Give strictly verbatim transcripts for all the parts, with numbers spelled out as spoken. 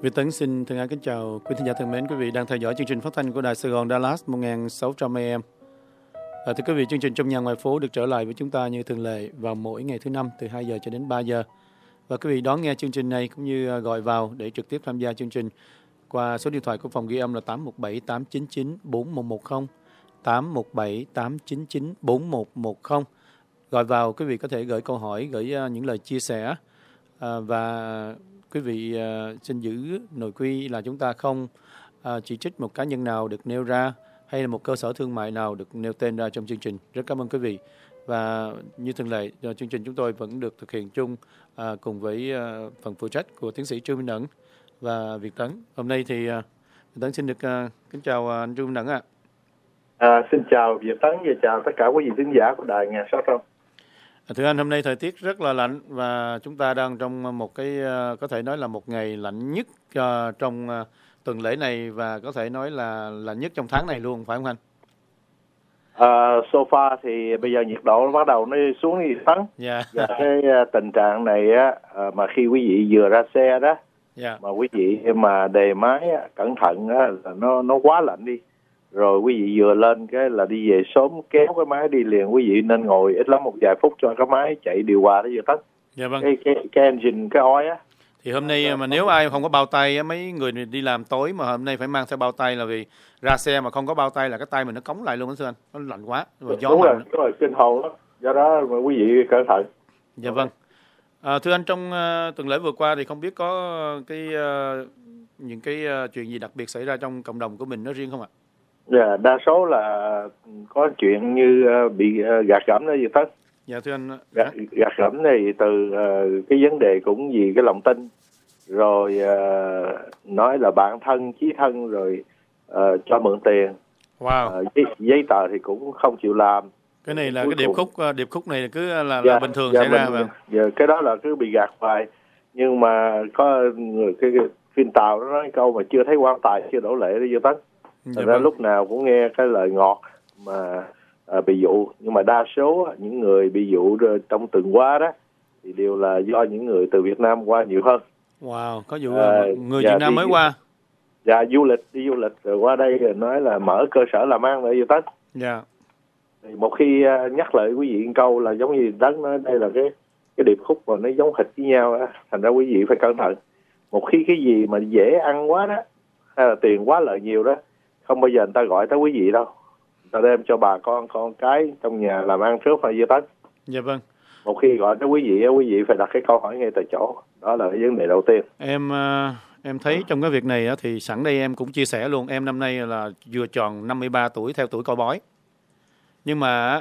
Việt Tấn xin thân ái kính chào quý thính giả thân mến, quý vị đang theo dõi chương trình phát thanh của Đài Sài Gòn Dallas một nghìn sáu trăm a em. À, thưa quý vị, chương trình Trong Nhà Ngoài Phố được trở lại với chúng ta như thường lệ vào mỗi ngày thứ năm từ hai giờ cho đến ba giờ. Và quý vị đón nghe chương trình này cũng như gọi vào để trực tiếp tham gia chương trình qua số điện thoại của phòng ghi âm là tám một bảy tám chín chín bốn một một không, tám một bảy tám chín chín bốn một một không. Gọi vào, quý vị có thể gửi câu hỏi, gửi những lời chia sẻ à, và quý vị uh, xin giữ nội quy là chúng ta không uh, chỉ trích một cá nhân nào được nêu ra hay là một cơ sở thương mại nào được nêu tên ra trong chương trình. Rất cảm ơn quý vị. Và như thường lệ, uh, chương trình chúng tôi vẫn được thực hiện chung uh, cùng với uh, phần phụ trách của tiến sĩ Trương Minh Ẩn và Việt Tấn. Hôm nay thì uh, Việt Tấn xin được uh, kính chào uh, anh Trương Minh Ẩn ạ. À. À, xin chào Việt Tấn và chào tất cả quý vị khán giả của Đài Nghe Sáu Trăm. Thưa anh, hôm nay thời tiết rất là lạnh và chúng ta đang trong một cái có thể nói là một ngày lạnh nhất uh, trong uh, tuần lễ này và có thể nói là lạnh nhất trong tháng này luôn, phải không anh? À, so far thì bây giờ nhiệt độ nó bắt đầu nó xuống đi Tấn. Yeah. Và cái uh, tình trạng này á uh, mà khi quý vị vừa ra xe đó, yeah. mà quý vị mà đề máy á, cẩn thận á, là nó nó quá lạnh đi. Rồi quý vị vừa lên cái là đi về sớm kéo cái máy đi liền, quý vị nên ngồi ít lắm một vài phút cho cái máy chạy điều hòa đó vừa Tấn. Dạ vâng. Cái cái cái engine cái oil á. Thì hôm nay mà nếu ai không có bao tay, mấy người đi làm tối mà hôm nay phải mang theo bao tay là vì ra xe mà không có bao tay là cái tay mình nó cống lại luôn đó thưa anh, nó lạnh quá, rồi gió đúng mạnh. Rồi, đúng rồi, kinh hồn đó. Do đó mà quý vị cẩn thận. Dạ vâng. À, thưa anh, trong uh, tuần lễ vừa qua thì không biết có cái uh, những cái uh, chuyện gì đặc biệt xảy ra trong cộng đồng của mình nói riêng không ạ? Dạ, đa số là có chuyện như uh, bị uh, gạt gẫm đó gì tất. Dạ thưa anh. Gạt, gạt gẫm này từ uh, cái vấn đề cũng vì cái lòng tin, rồi uh, nói là bạn thân, chí thân, rồi uh, cho mượn tiền. Wow. Uh, giấy, giấy tờ thì cũng không chịu làm. Cái này là Cuối cái điệp khúc điệp khúc này cứ là, là dạ, bình thường dạ, xảy ra mà. Dạ, cái đó là cứ bị gạt hoài. Nhưng mà có người cái, cái phim Tàu nó nói câu mà chưa thấy quan tài chưa đổ lệ đó vô tất. Thật dạ ra vâng. lúc nào cũng nghe cái lời ngọt mà à, bị dụ, nhưng mà đa số những người bị dụ trong tuần qua đó thì đều là do những người từ Việt Nam qua nhiều hơn. Wow, có vụ à, người dạ, Việt Nam mới qua. Dạ, du lịch đi du lịch rồi qua đây rồi nói là mở cơ sở làm ăn ở vô Tấn. Dạ. Thì một khi uh, nhắc lại quý vị một câu là giống như Tấn nói đây là cái cái điệp khúc mà nó giống hệt với nhau đó. Thành ra quý vị phải cẩn thận. Một khi cái gì mà dễ ăn quá đó hay là tiền quá lợi nhiều đó, không bao giờ người ta gọi tới quý vị đâu. Người ta đem cho bà con con cái trong nhà làm ăn trước phải vô Tấn. Dạ vâng. Một khi gọi tới quý vị, quý vị phải đặt cái câu hỏi ngay tại chỗ. Đó là cái vấn đề đầu tiên. Em em thấy trong cái việc này thì sẵn đây em cũng chia sẻ luôn. Em năm nay là vừa tròn năm mươi ba tuổi theo tuổi coi bói. Nhưng mà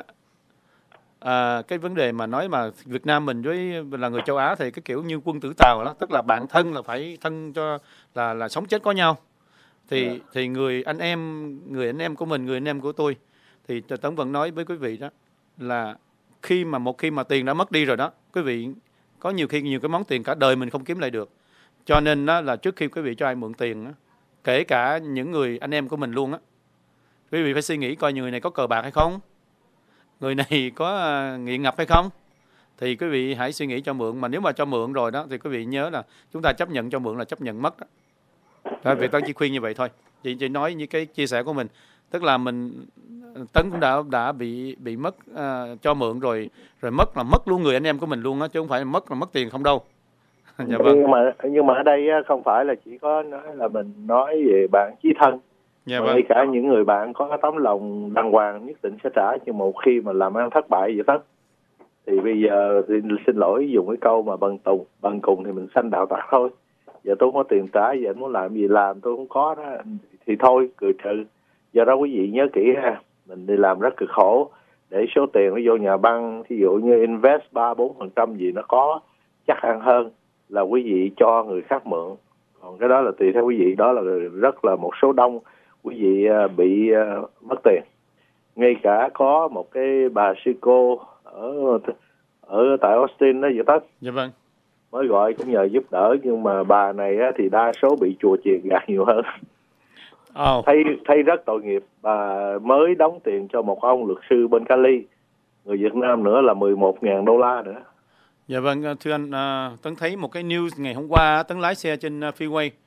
à, cái vấn đề mà nói mà Việt Nam mình với là người châu Á thì cái kiểu như quân tử Tàu đó, tức là bạn thân là phải thân cho là là sống chết có nhau. Thì yeah. thì người anh em người anh em của mình, người anh em của tôi thì Tấn vẫn nói với quý vị đó là khi mà một khi mà tiền đã mất đi rồi đó, quý vị có nhiều khi nhiều cái món tiền cả đời mình không kiếm lại được. Cho nên đó là trước khi quý vị cho ai mượn tiền đó, kể cả những người anh em của mình luôn á, quý vị phải suy nghĩ coi người này có cờ bạc hay không, người này có uh, nghiện ngập hay không, thì quý vị hãy suy nghĩ cho mượn. Mà nếu mà cho mượn rồi đó thì quý vị nhớ là chúng ta chấp nhận cho mượn là chấp nhận mất đó. Thôi, Việt Tấn chỉ khuyên như vậy thôi. Chị chỉ nói những cái chia sẻ của mình, tức là mình Tấn cũng đã đã bị bị mất uh, cho mượn rồi rồi mất là mất luôn người anh em của mình luôn á, chứ không phải mất là mất tiền không đâu. Dạ vâng. Nhưng mà nhưng mà ở đây không phải là chỉ có nói là mình nói về bạn chí thân. Dạ vâng. Ngay cả những người bạn có tấm lòng đàng hoàng nhất định sẽ trả, nhưng một khi mà làm ăn thất bại vậy đó thì bây giờ thì xin lỗi dùng cái câu mà bần tùng bần cùng thì mình sanh đạo tặc thôi. Giờ tôi không có tiền trả, giờ anh muốn làm gì làm, tôi không có đó thì thôi cười trừ. Do đó quý vị nhớ kỹ ha, mình đi làm rất cực khổ để số tiền nó vô nhà băng, ví dụ như invest ba bốn phần trăm gì nó có chắc ăn hơn là quý vị cho người khác mượn. Còn cái đó là tùy theo quý vị, đó là rất là một số đông quý vị bị uh, mất tiền. Ngay cả có một cái bà sư cô ở ở tại Austin đó vậy đó. Dạ vâng. Mới gọi cũng nhờ giúp đỡ, nhưng mà bà này á, thì đa số bị chùa chiền gạt nhiều hơn. Oh. Thấy thấy rất tội nghiệp. Bà mới đóng tiền cho một ông luật sư bên Cali, người Việt Nam nữa là mười một nghìn đô la nữa. Dạ vâng, thưa anh, uh, Tấn thấy một cái news ngày hôm qua, Tấn lái xe trên uh, freeway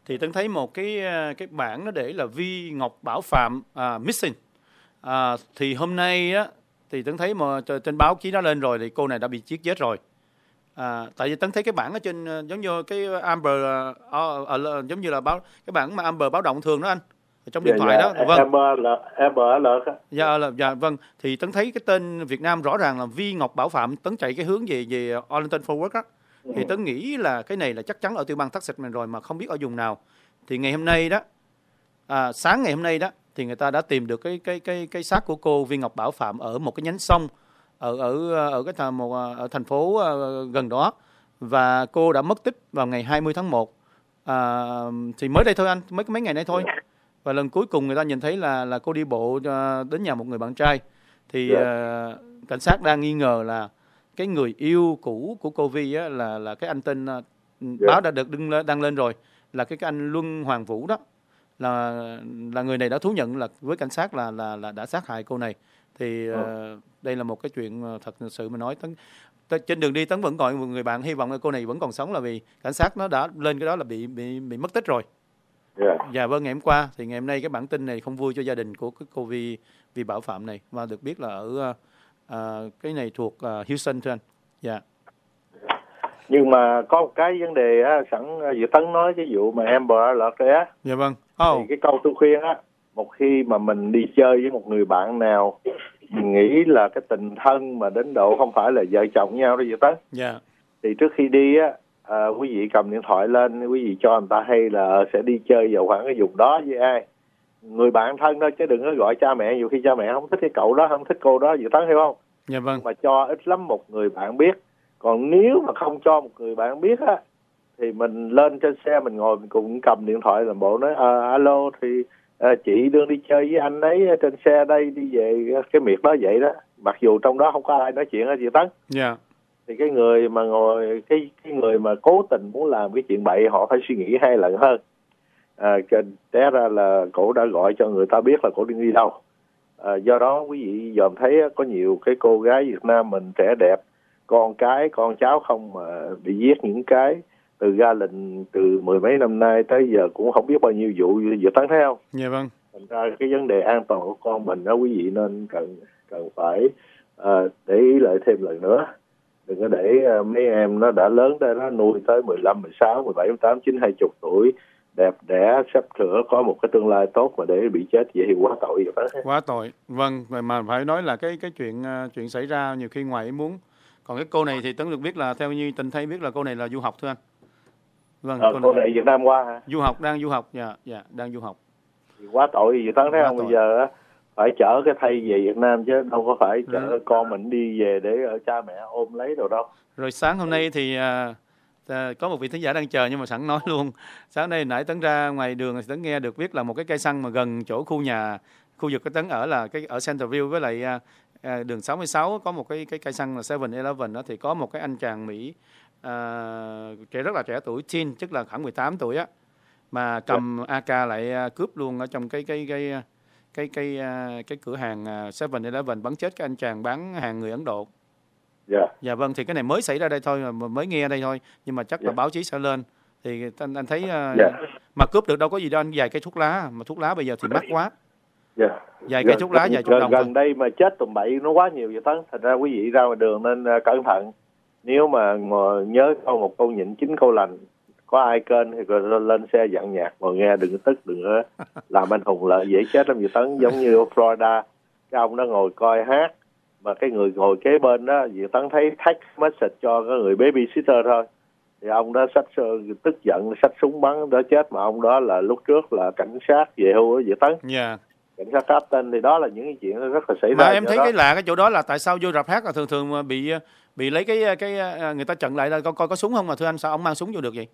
thì Tấn thấy một cái cái bảng nó để là Vi Ngọc Bảo Phạm uh, missing. Uh, thì hôm nay á thì Tấn thấy mà trên báo chí nó lên rồi thì cô này đã bị giết chết rồi. À, tại vì Tấn thấy cái bảng ở trên giống như cái Amber uh, uh, giống như là báo cái bảng mà Amber báo động thường đó anh, ở trong điện dạ, thoại dạ. đó. Vâng. Amber là Amber alert. Dạ là dạ vâng. Thì Tấn thấy cái tên Việt Nam rõ ràng là Vi Ngọc Bảo Phạm. Tấn chạy cái hướng về về Arlington Forward á. Ừ. Thì Tấn nghĩ là cái này là chắc chắn ở tiểu bang Texas mình rồi mà không biết ở vùng nào. Thì ngày hôm nay đó, à, sáng ngày hôm nay đó thì người ta đã tìm được cái cái cái cái xác của cô Vi Ngọc Bảo Phạm ở một cái nhánh sông ở ở ở cái thành một ở thành phố gần đó, và cô đã mất tích vào ngày hai mươi tháng một. À, thì mới đây thôi anh, mấy mấy ngày nay thôi. Và lần cuối cùng người ta nhìn thấy là là cô đi bộ đến nhà một người bạn trai. Thì uh, cảnh sát đang nghi ngờ là cái người yêu cũ của cô Vi á, là là cái anh tên uh, báo đã được đăng đăng lên rồi, là cái, cái anh Luân Hoàng Vũ đó, là là người này đã thú nhận là với cảnh sát là là là đã sát hại cô này. Thì uh, ừ. đây là một cái chuyện thật sự mà nói. Tấn, trên đường đi Tấn vẫn gọi một người bạn hy vọng là cô này vẫn còn sống, là vì cảnh sát nó đã lên cái đó là bị bị bị mất tích rồi. Yeah. Dạ vâng, ngày hôm qua thì ngày hôm nay cái bản tin này không vui cho gia đình của cái cô Vi Vi Bảo Phạm này, và được biết là ở uh, cái này thuộc uh, Houston thưa anh. Dạ. Nhưng mà có một cái vấn đề á, sẵn Dự Tấn nói cái vụ mà Amber Alert đấy á. Dạ vâng. Oh. Thì cái câu tôi khuyên á, một khi mà mình đi chơi với một người bạn nào, mình nghĩ là cái tình thân mà đến độ không phải là vợ chồng nhau đó Dự Tấn. Dạ. Thì trước khi đi á, à, quý vị cầm điện thoại lên, quý vị cho người ta hay là sẽ đi chơi vào khoảng cái vùng đó với ai, người bạn thân đó, chứ đừng có gọi cha mẹ. Nhiều khi cha mẹ không thích cái cậu đó, không thích cô đó, Dự Tấn hiểu không? Dạ vâng. Mà cho ít lắm một người bạn biết. Còn nếu mà không cho một người bạn biết á, thì mình lên trên xe mình ngồi mình cũng cầm điện thoại làm bộ nói à, alo thì à, chị đương đi chơi với anh ấy trên xe đây, đi về cái miệt đó vậy đó, mặc dù trong đó không có ai nói chuyện hết Dự Tấn. Dạ. Yeah. Thì cái người mà ngồi cái cái người mà cố tình muốn làm cái chuyện bậy, họ phải suy nghĩ hai lần hơn. À, té ra là cổ đã gọi cho người ta biết là cổ đi đâu. À, do đó quý vị dòm thấy có nhiều cái cô gái Việt Nam mình trẻ đẹp, con cái con cháu không mà bị giết những cái từ ra lệnh từ mười mấy năm nay tới giờ cũng không biết bao nhiêu vụ Dự Tấn thấy không? Dạ vâng. Thành ra cái vấn đề an toàn của con mình đó quý vị nên cần cần phải uh, để ý lại thêm lần nữa. Đừng có để uh, mấy em nó đã lớn đây, nó nuôi tới mười lăm, mười sáu, mười bảy, mười tám, mười chín, hai mươi tuổi, đẹp đẽ, sắp sửa có một cái tương lai tốt mà để bị chết vậy thì quá tội vậy đó. Quá tội. Vâng, mà phải nói là cái cái chuyện uh, chuyện xảy ra nhiều khi ngoài ý muốn. Còn cái cô này thì Tấn được biết là theo như Tình thấy biết là cô này là du học thưa anh. Vâng, à, cô, cô này Việt Nam qua hả? Du học, đang du học, dạ, dạ, đang du học. Thì quá tội gì Tấn thấy không? Bây giờ á phải chở cái thây về Việt Nam chứ đâu có phải chở ừ. con mình đi về để ở cha mẹ ôm lấy đâu đâu. Rồi sáng hôm nay thì uh, uh, có một vị thính giả đang chờ nhưng mà sẵn nói luôn. Sáng nay nãy Tấn ra ngoài đường thì Tấn nghe được biết là một cái cây xăng mà gần chỗ khu nhà, khu vực cái Tấn ở là cái ở Centerville với lại uh, uh, đường sáu mươi sáu có một cái cái cây xăng là seven eleven đó, thì có một cái anh chàng Mỹ uh, trẻ rất là trẻ tuổi, teen, tức là khoảng mười tám tuổi á, mà cầm yeah. a ca lại uh, cướp luôn ở trong cái cái cái cái cái cái, cái cửa hàng uh, seven eleven, bắn chết cái anh chàng bán hàng người Ấn Độ. Dạ. Yeah. Dạ vâng, thì cái này mới xảy ra đây thôi, mà mới nghe đây thôi, nhưng mà chắc yeah. là báo chí sẽ lên. Thì anh anh thấy uh, yeah. mà cướp được đâu có gì đâu anh, vài cây thuốc lá, mà thuốc lá bây giờ thì mắc quá. Dạ. Yeah. Vài cây thuốc lá vài chục gần, đồng. Gần thôi. Đây mà chết tụm bậy nó quá nhiều vậy Tấn, thành ra quý vị ra ngoài đường nên uh, cẩn thận. Nếu mà, mà nhớ câu một câu nhịn chín câu lành, có ai kênh thì lên, lên xe dặn nhạc ngồi nghe, đừng tức, đừng có làm anh hùng lợi dễ chết lắm vậy Tấn. Giống như ở Florida, cái ông đó ngồi coi hát mà cái người ngồi kế bên đó Việt Tấn thấy text message cho cái người babysitter thôi, thì ông đó xách tức giận xách súng bắn đó chết. Mà ông đó là lúc trước là cảnh sát về hưu ở Việt Tấn. Dạ. Yeah. Cảnh sát captain, thì đó là những cái chuyện rất là xảy ra. Mà em thấy đó. Cái lạ cái chỗ đó là tại sao vô rạp hát là thường thường bị bị lấy cái cái người ta chặn lại là coi coi có súng không mà thưa anh, sao ông mang súng vô được vậy?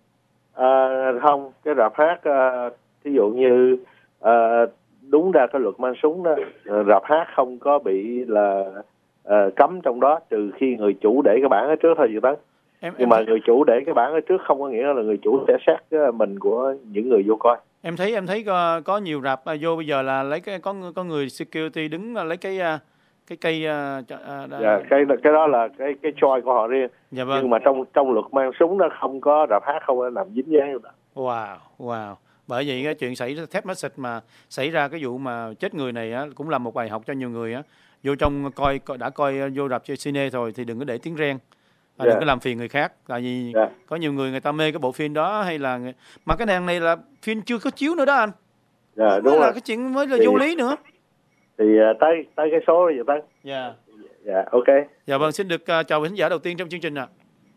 À, không, cái rạp hát uh, thí dụ như uh, đúng ra cái luật mang súng đó, rạp hát không có bị là uh, cấm trong đó, trừ khi người chủ để cái bảng ở trước thôi Dự Tấn. Em, nhưng em mà thấy... người chủ để cái bảng ở trước không có nghĩa là người chủ sẽ xét mình của những người vô coi. Em thấy em thấy có, có nhiều rạp vô bây giờ là lấy cái có có người security đứng lấy cái cái cây uh, uh, dạ, cái cái đó là cái cái choice của họ riêng. Dạ vâng. Nhưng mà trong trong luật mang súng nó không có rạp hát không có làm dính dáng đâu. Wow, wow. Bởi vậy cái chuyện xảy ra theft message mà xảy ra cái vụ mà chết người này á, cũng là một bài học cho nhiều người á. Vô trong coi, coi đã coi vô rạp cine rồi thì đừng có để tiếng reng. Và yeah. đừng có làm phiền người khác. Tại vì yeah. có nhiều người người ta mê cái bộ phim đó hay là mà cái đàn này là phim chưa có chiếu nữa đó anh. Dạ yeah, đúng rồi. Là cái chuyện mới là thì, vô lý nữa. Thì uh, tới tới cái số rồi vậy Tân. Dạ. Dạ ok. Dạ vâng, xin được uh, chào khán giả đầu tiên trong chương trình ạ. À.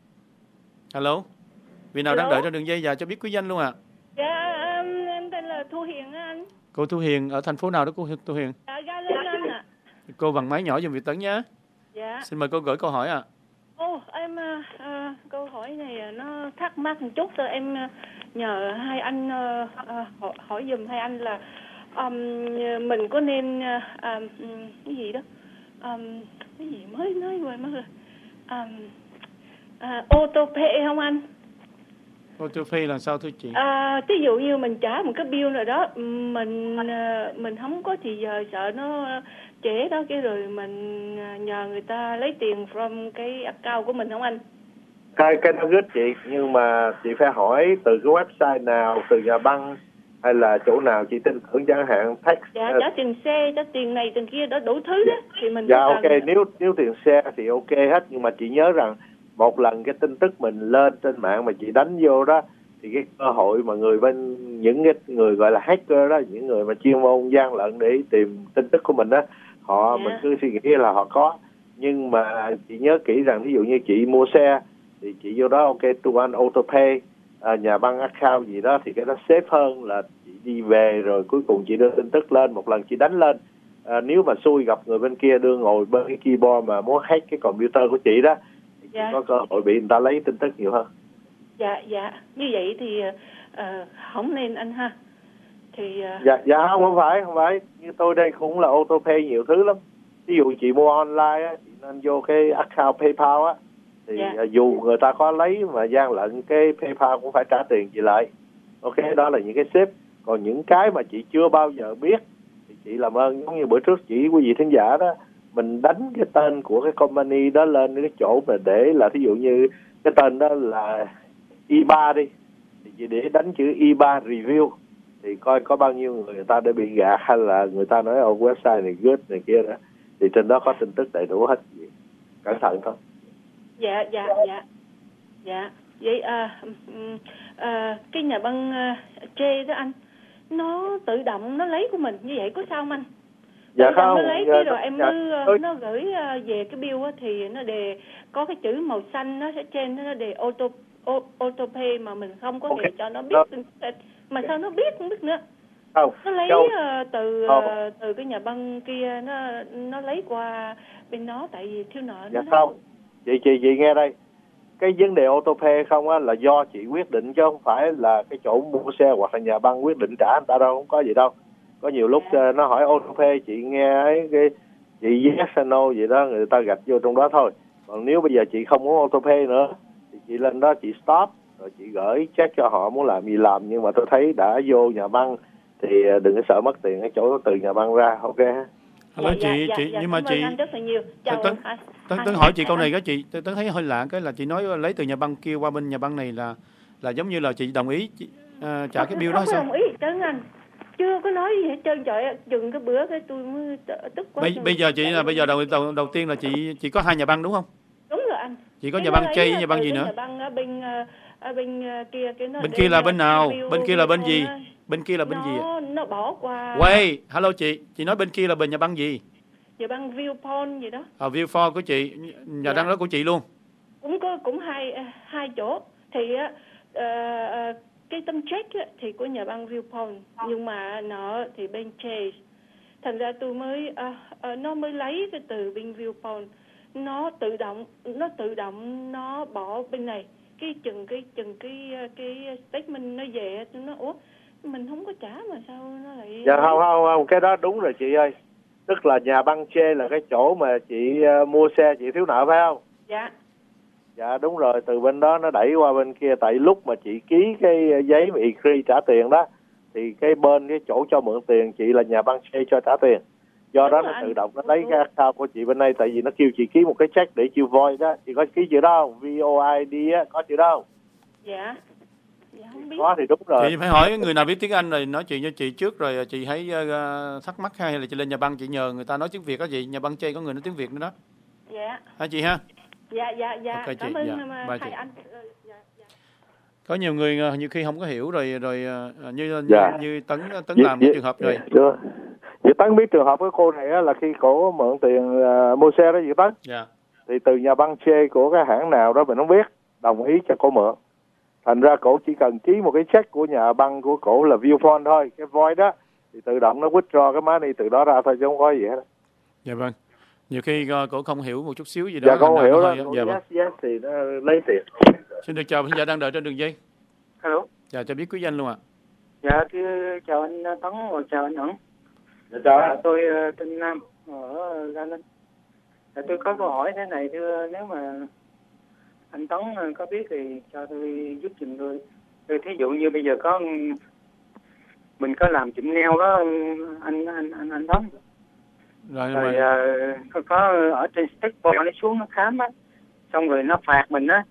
Hello. Vị nào Hello? Đang đợi trên đường dây dạ cho biết quý danh luôn ạ. À. Dạ em, em tên là Thu Hiền anh. Cô Thu Hiền ở thành phố nào đó cô Thu Hiền? Dạ Ga Linh anh ạ. Cô bằng máy nhỏ giùm Việt Tấn nhé. Dạ. Xin mời cô gửi câu hỏi ạ. À. Ồ em uh, câu hỏi này nó thắc mắc một chút thôi, em nhờ hai anh uh, uh, hỏi, hỏi giùm hai anh là um, mình có nên uh, um, cái gì đó um, cái gì mới nói quên mất rồi um, uh, autopay không anh? Autopay là sao thưa chị? À, ví dụ như mình trả một cái bill nào đó, mình mình không có thì giờ sợ nó trễ đó, cái rồi mình nhờ người ta lấy tiền from cái account của mình không anh? Cái cái đó rất chị, nhưng mà chị phải hỏi từ cái website nào, từ nhà băng hay là chỗ nào chị tin tưởng, chẳng hạn tax. Dạ trả tiền xe, trả tiền này tiền kia đó đủ thứ đó thì mình. Dạ ok, cần... nếu nếu tiền xe thì ok hết, nhưng mà chị nhớ rằng một lần cái tin tức mình lên trên mạng mà chị đánh vô đó thì cái cơ hội mà người bên những cái người gọi là hacker đó, những người mà chuyên môn gian lận để tìm tin tức của mình đó, họ yeah. mình cứ suy nghĩ là họ có, nhưng mà chị nhớ kỹ rằng ví dụ như chị mua xe thì chị vô đó ok to one autopay, à, nhà băng account gì đó thì cái đó safe hơn là chị đi về rồi cuối cùng chị đưa tin tức lên, một lần chị đánh lên, à, nếu mà xui gặp người bên kia đưa ngồi bên cái keyboard mà muốn hack cái computer của chị đó thì dạ. có cơ hội bị người ta lấy tin tức nhiều hơn. Dạ dạ như vậy thì uh, không nên anh ha. Thì uh... dạ dạ không không phải không phải như tôi đây cũng là autopay nhiều thứ lắm. Ví dụ chị mua online á, chị nên vô cái account PayPal á thì dạ. uh, dù người ta có lấy mà gian lận cái PayPal cũng phải trả tiền chị lại. Ok, đó là những cái xếp. Còn những cái mà chị chưa bao giờ biết thì chị làm ơn, giống như bữa trước chị quý vị thính giả đó, mình đánh cái tên của cái company đó lên cái chỗ mà để là thí dụ như cái tên đó là i ba đi thì chị để đánh chữ i ba review thì coi có bao nhiêu người, người ta đã bị gạt hay là người ta nói ở website này good này kia đó, thì trên đó có tin tức đầy đủ hết. Cẩn thận thôi. Dạ dạ dạ dạ vậy à, à, cái nhà băng uh, J đó anh, nó tự động nó lấy của mình như vậy có sao không anh? Dạ tự không. Nó lấy dạ, cái rồi em dạ, mới, nó gửi uh, về cái bill á, thì nó đề có cái chữ màu xanh, nó sẽ trên nó đề auto autopay mà mình không có okay. hề cho nó biết no. mà sao nó biết không biết nữa. Không. Nó lấy uh, từ uh, từ cái nhà băng kia, nó nó lấy qua bên đó tại vì thiếu nợ. Dạ nó không. Chị chị chị nghe đây. Cái vấn đề autopay không á là do chị quyết định chứ không phải là cái chỗ mua xe hoặc là nhà băng quyết định trả người ta đâu, không có gì đâu. Có nhiều lúc dạ. nó hỏi autopay chị nghe ấy, cái chị yes hay no gì đó người ta gạch vô trong đó thôi. Còn nếu bây giờ chị không muốn autopay nữa thì chị lên đó chị stop rồi chị gửi check cho họ muốn làm gì làm, nhưng mà tôi thấy đã vô nhà băng thì đừng có sợ mất tiền cái chỗ từ nhà băng ra. Ok ha. Hello dạ, chị dạ, chị dạ, nhưng mà chị rất là nhiều. Chào Tấn, Tấn, Tấn, Tấn hỏi chị câu này cái chị Tấn thấy hơi lạ, cái là chị nói lấy từ nhà băng kia qua bên nhà băng này là là giống như là chị đồng ý chị, uh, trả không, cái bill đó hay sao? Không đồng ý Tấn anh, chưa có nói gì hết trơn. Trời, dừng cái bữa cái tôi mới tức quá. Bây, bây giờ chị là bây giờ đầu, đầu đầu tiên là chị chị có hai nhà băng đúng không? Đúng rồi anh. Chị có nhà băng J, nhà băng gì nữa? Nhà băng ở bên ở bên kia cái nó bên kia là bên nào? Bên kia là bên gì? Bên kia là bên nó, gì? Nó bỏ qua. Wait, hello chị, chị nói bên kia là bên nhà băng gì? Nhà băng Viewpoint gì đó. À, Viewpoint của chị, nhà dạ. băng đó của chị luôn. Cũng có cũng hai hai chỗ thì uh, uh, cái tấm check á, thì của nhà băng Viewpoint, nhưng mà nó thì bên Chase. Thành ra tôi mới uh, uh, nó mới lấy cái từ bên Viewpoint, nó tự động nó tự động nó bỏ bên này cái chừng cái chừng cái cái statement nó về, nó ủa mình không có trả mà sao nó lại. Dạ không không không cái đó đúng rồi chị ơi, tức là nhà băng chê là cái chỗ mà chị uh, mua xe chị thiếu nợ phải không? Dạ. Dạ đúng rồi, từ bên đó nó đẩy qua bên kia, tại lúc mà chị ký cái giấy mà agree trả tiền đó thì cái bên cái chỗ cho mượn tiền chị là nhà băng chê cho trả tiền. Do đúng đó nó anh. Tự động nó lấy cái account của chị bên đây, tại vì nó kêu chị ký một cái check để chịu void đó, chị có ký chữ đó không? vê o i đê á, có chữ đó không? Dạ. Dạ không biết. Có thì đúng rồi. Chị phải hỏi người nào biết tiếng Anh rồi nói chuyện cho chị trước rồi chị hãy uh, thắc mắc hay là chị lên nhà băng chị nhờ người ta nói tiếng Việt đó chị. Nhà băng chơi có người nói tiếng Việt nữa đó. Dạ. Hả chị ha? Dạ dạ dạ. Okay, cảm chị. ơn Dạ. hai chị. anh. Dạ, dạ. Có nhiều người nhiều khi không có hiểu rồi rồi uh, như, Dạ. như như Tấn Tấn làm cái trường hợp này. Dạ. Vậy Tấn biết trường hợp của cô này á, là khi cổ mượn tiền uh, mua xe đó vậy Tấn? Dạ. Thì từ nhà băng chê của cái hãng nào đó mình không biết, đồng ý cho cổ mượn. Thành ra cổ chỉ cần ký một cái check của nhà băng của cổ là Viewphone thôi, cái void đó thì tự động nó withdraw cái money từ đó ra thôi chứ không có gì hết. Dạ vâng. Nhiều khi uh, cổ không hiểu một chút xíu gì đó. Dạ con hiểu đó. Dạ vâng. Yes, yes thì nó lấy tiền. Xin được chào khán giả đang đợi trên đường dây. Hello. Dạ cho biết quý danh luôn ạ. À. Dạ thưa chào anh Tấn và chào anh Ẩn. Dạ chào. Dạ, tôi uh, tên Nam ở Gia Linh. Dạ, tôi có câu hỏi thế này thưa, nếu mà anh Tấn uh, có biết thì cho tôi giúp giùm tôi. Tôi thí dụ như bây giờ có mình có làm chụm neo đó anh anh anh anh Tấn. Rồi, rồi uh, có, có ở trên Stackport nó xuống nó khám á, xong rồi nó phạt mình á.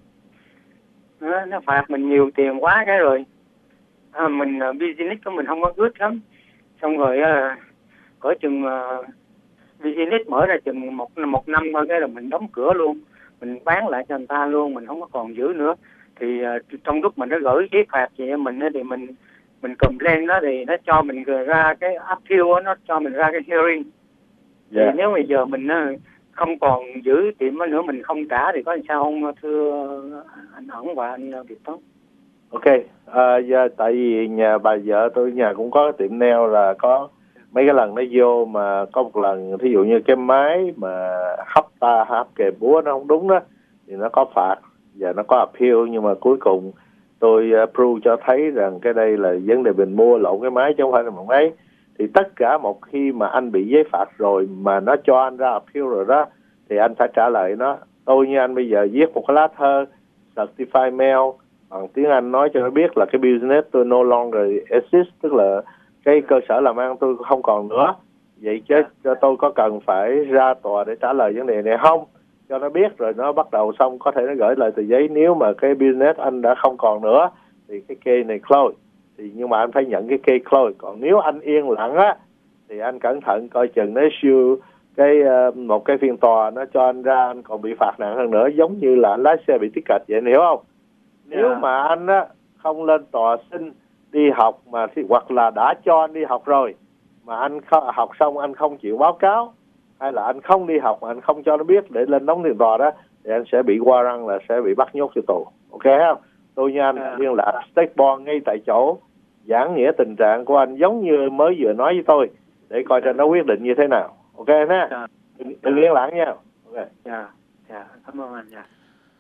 Nó, nó phạt mình nhiều tiền quá cái rồi. À, mình uh, business của mình không có good lắm, xong rồi uh, cỡ chừng uh, business mở ra chừng một một năm thôi cái là mình đóng cửa luôn, mình bán lại cho người ta luôn, mình không có còn giữ nữa. Thì uh, trong lúc mình nó gửi giấy phạt về mình đó, thì mình mình complain đó thì nó cho mình ra cái appeal đó, nó cho mình ra cái hearing. Yeah. Thì nếu bây giờ mình uh, không còn giữ tiệm đó nữa, mình không trả thì có làm sao không thưa anh Ẩn và anh Việt Tấn? Ok, à, giờ, tại vì nhà bà vợ tôi nhà cũng có tiệm nail, là có mấy cái lần nó vô mà có một lần thí dụ như cái máy mà hấp ta hấp kề búa nó không đúng đó thì nó có phạt và nó có appeal, nhưng mà cuối cùng tôi uh, prove cho thấy rằng cái đây là vấn đề mình mua lộn cái máy chứ không phải là một máy. Thì tất cả một khi mà anh bị giấy phạt rồi mà nó cho anh ra appeal rồi đó thì anh phải trả lời nó. Tôi như anh bây giờ viết một cái lá thơ certified mail bằng tiếng Anh nói cho nó biết là cái business tôi no longer exist, tức là cái cơ sở làm ăn tôi không còn nữa. Vậy chứ cho tôi có cần phải ra tòa để trả lời vấn đề này không? Cho nó biết rồi nó bắt đầu xong có thể nó gửi lời tờ giấy, nếu mà cái business anh đã không còn nữa thì cái case này close. Thì nhưng mà anh phải nhận cái case close. Còn nếu anh yên lặng á thì anh cẩn thận coi chừng nó issue cái uh, một cái phiên tòa nó cho anh ra, anh còn bị phạt nặng hơn nữa, giống như là anh lái xe bị ticket vậy, anh hiểu không? Nếu yeah. mà anh á không lên tòa xin đi học mà thì, hoặc là đã cho anh đi học rồi mà anh không, học xong anh không chịu báo cáo, hay là anh không đi học mà anh không cho nó biết để lên đóng tiền tòa đó, thì anh sẽ bị warrant, là sẽ bị bắt nhốt vô tù. Ok không? Tôi như anh yeah. liên lạc Stackport ngay tại chỗ, giảng nghĩa tình trạng của anh giống như mới vừa nói với tôi để coi cho nó quyết định như thế nào. Ok ha? Yeah. Đừng, đừng liên lạc nha. Ok. Dạ. Dạ, cảm ơn anh. Dạ.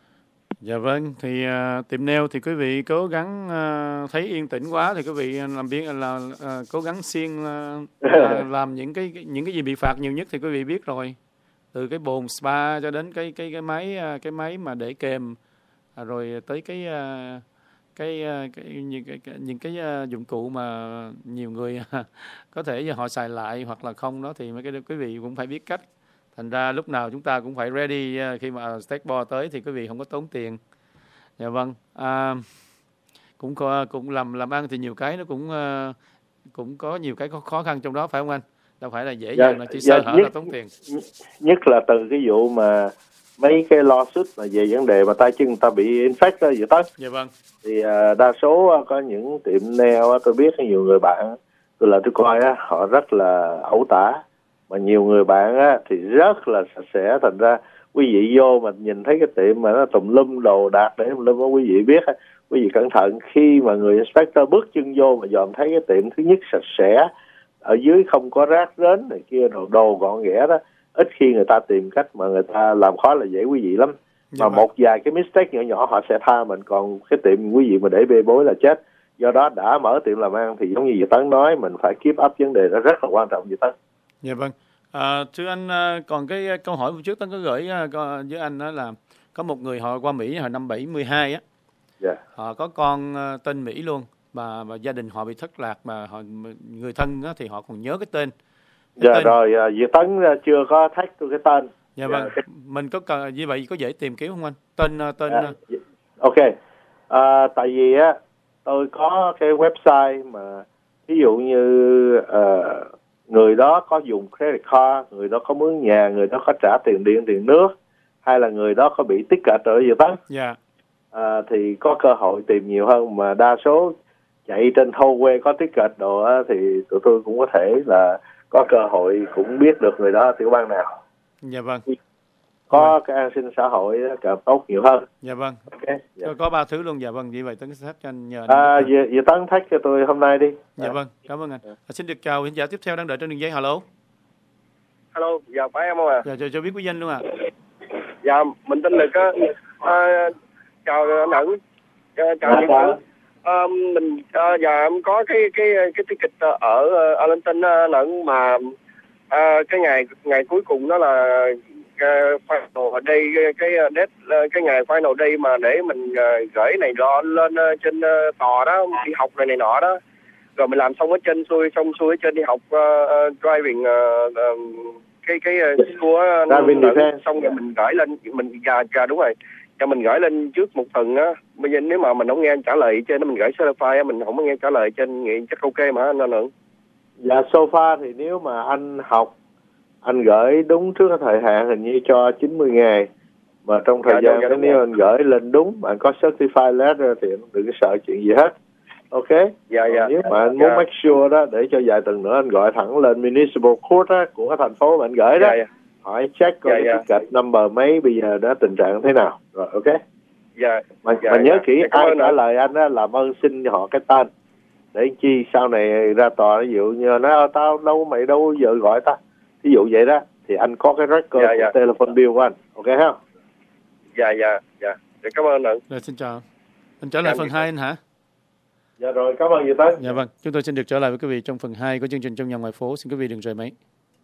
Dạ vâng, thì uh, tiệm nail thì quý vị cố gắng uh, thấy yên tĩnh quá thì quý vị làm việc là uh, cố gắng siêng uh, uh, làm những cái những cái gì bị phạt nhiều nhất thì quý vị biết rồi. Từ cái bồn spa cho đến cái cái cái máy uh, cái máy mà để kèm, uh, rồi tới cái uh, cái, uh, cái những cái, cái những cái uh, dụng cụ mà nhiều người uh, có thể họ xài lại hoặc là không đó, thì mấy cái quý vị cũng phải biết cách. Thành ra lúc nào chúng ta cũng phải ready khi mà Stackport tới thì quý vị không có tốn tiền. Dạ vâng. À, cũng có, cũng làm làm ăn thì nhiều cái nó cũng cũng có nhiều cái khó khăn trong đó, phải không anh? Đâu phải là dễ dàng là chỉ sơ hở là tốn tiền. Nhất là từ cái vụ mà mấy cái lawsuit mà về vấn đề mà tay chân người ta bị infect đó vậy đó. Dạ vâng. Thì uh, đa số uh, có những tiệm nail uh, tôi biết nhiều người bạn tôi là tôi coi uh, họ rất là ẩu tả. Mà nhiều người bạn á, thì rất là sạch sẽ, thành ra quý vị vô mà nhìn thấy cái tiệm mà nó tùm lum đồ đạc để tùm lum đó, quý vị biết, quý vị cẩn thận khi mà người inspector bước chân vô mà dòm thấy cái tiệm thứ nhất sạch sẽ, ở dưới không có rác rến này kia, đồ đồ gọn ghẽ đó, ít khi người ta tìm cách mà người ta làm khó là dễ quý vị lắm. Mà một vài cái mistake nhỏ nhỏ họ sẽ tha mình, còn cái tiệm quý vị mà để bê bối là chết. Do đó đã mở tiệm làm ăn thì giống như Việt Tấn nói, mình phải keep up vấn đề đó rất là quan trọng Việt Tấn. Dạ vâng. À, thưa anh, còn cái câu hỏi trước Tấn có gửi với anh đó là có một người họ qua Mỹ hồi năm bảy mươi hai á. Yeah. Họ có con tên Mỹ luôn, mà, mà gia đình họ bị thất lạc, mà họ người thân á, thì họ còn nhớ cái tên. Cái dạ tên. Rồi Việt Tấn chưa có thách tôi cái tên. Dạ vâng. Dạ. Mình có cần như vậy có dễ tìm kiếm không anh? Tên tên. À, ok. À, tại vì á tôi có cái website mà ví dụ như uh, người đó có dùng credit card, người đó có mướn nhà, người đó có trả tiền điện tiền nước, hay là người đó có bị ticket ở gì đó, yeah. à, thì có cơ hội tìm nhiều hơn. Mà đa số chạy trên tollway có ticket đồ á, thì tụi tôi cũng có thể là có cơ hội cũng biết được người đó tiểu bang nào. Dạ vâng. Có cái an sinh xã hội càng tốt nhiều hơn. Dạ vâng. Okay. Dạ. Có ba thứ luôn. Dạ vâng. Vì vậy Tấn thách cho anh nhờ. À, về, về Tấn thách cho tôi hôm nay đi. Dạ à. Vâng. Cảm ơn anh. À. À, xin được chào khán giả tiếp theo đang đợi trên đường dây. Hello. Hello. Dạ phải em không ạ? À? Dạ cho, cho biết quý danh luôn ạ. À. Dạ mình tên Lực á. À, chào anh Ẩn. À, chào chị Ẩn. À, mình à, dạ em có cái cái cái ticket ở Arlington Ẩn mà à, cái ngày ngày cuối cùng đó là Uh, final ở đây cái dead uh, cái ngày final day mà để mình uh, gửi này đó lên uh, trên uh, tòa đó đi học này này nọ đó, rồi mình làm xong ở trên xuôi xong xuôi ở trên đi học uh, uh, driving uh, uh, cái cái uh, của uh, xong rồi mình gửi lên mình gà gà đúng rồi, cho mình gửi lên trước một tuần á. Bây giờ nếu mà mình không nghe trả lời trên đó mình gửi certified á, mình không có nghe trả lời trên nghĩ chắc ok mà anh Ẩn. Dạ so far thì nếu mà anh học anh gửi đúng trước cái thời hạn hình như cho chín mươi ngày, mà trong thời dạ, gian dạ, nếu anh gửi lên đúng mà anh có certified letter thì anh đừng có sợ chuyện gì hết. Ok. Dạ dạ. Nếu mà anh muốn dạ. make sure đó để cho vài tuần nữa anh gọi thẳng lên municipal court đó, của cái thành phố mà anh gửi đó, dạ, dạ. hỏi check coi dạ, cái ticket dạ. number mấy bây giờ đó tình trạng thế nào rồi. Ok. Dạ. Mà, dạ, mà nhớ dạ. kỹ dạ, ai trả lời anh đó làm ơn xin cho họ cái tên để chi sau này ra tòa ví dụ như nói tao đâu mày đâu giờ gọi ta, ví dụ vậy đó thì anh có cái record dạ, dạ. telephone bill của anh. Ok không? Dạ dạ dạ. Dạ cảm ơn anh. Dạ xin chào. Anh trở lại dạ, phần hai anh hả? Dạ rồi, cảm ơn Duy Tấn. Dạ vâng, chúng tôi xin được trở lại với quý vị trong phần hai của chương trình Trong Nhà Ngoài Phố. Xin quý vị đừng rời máy.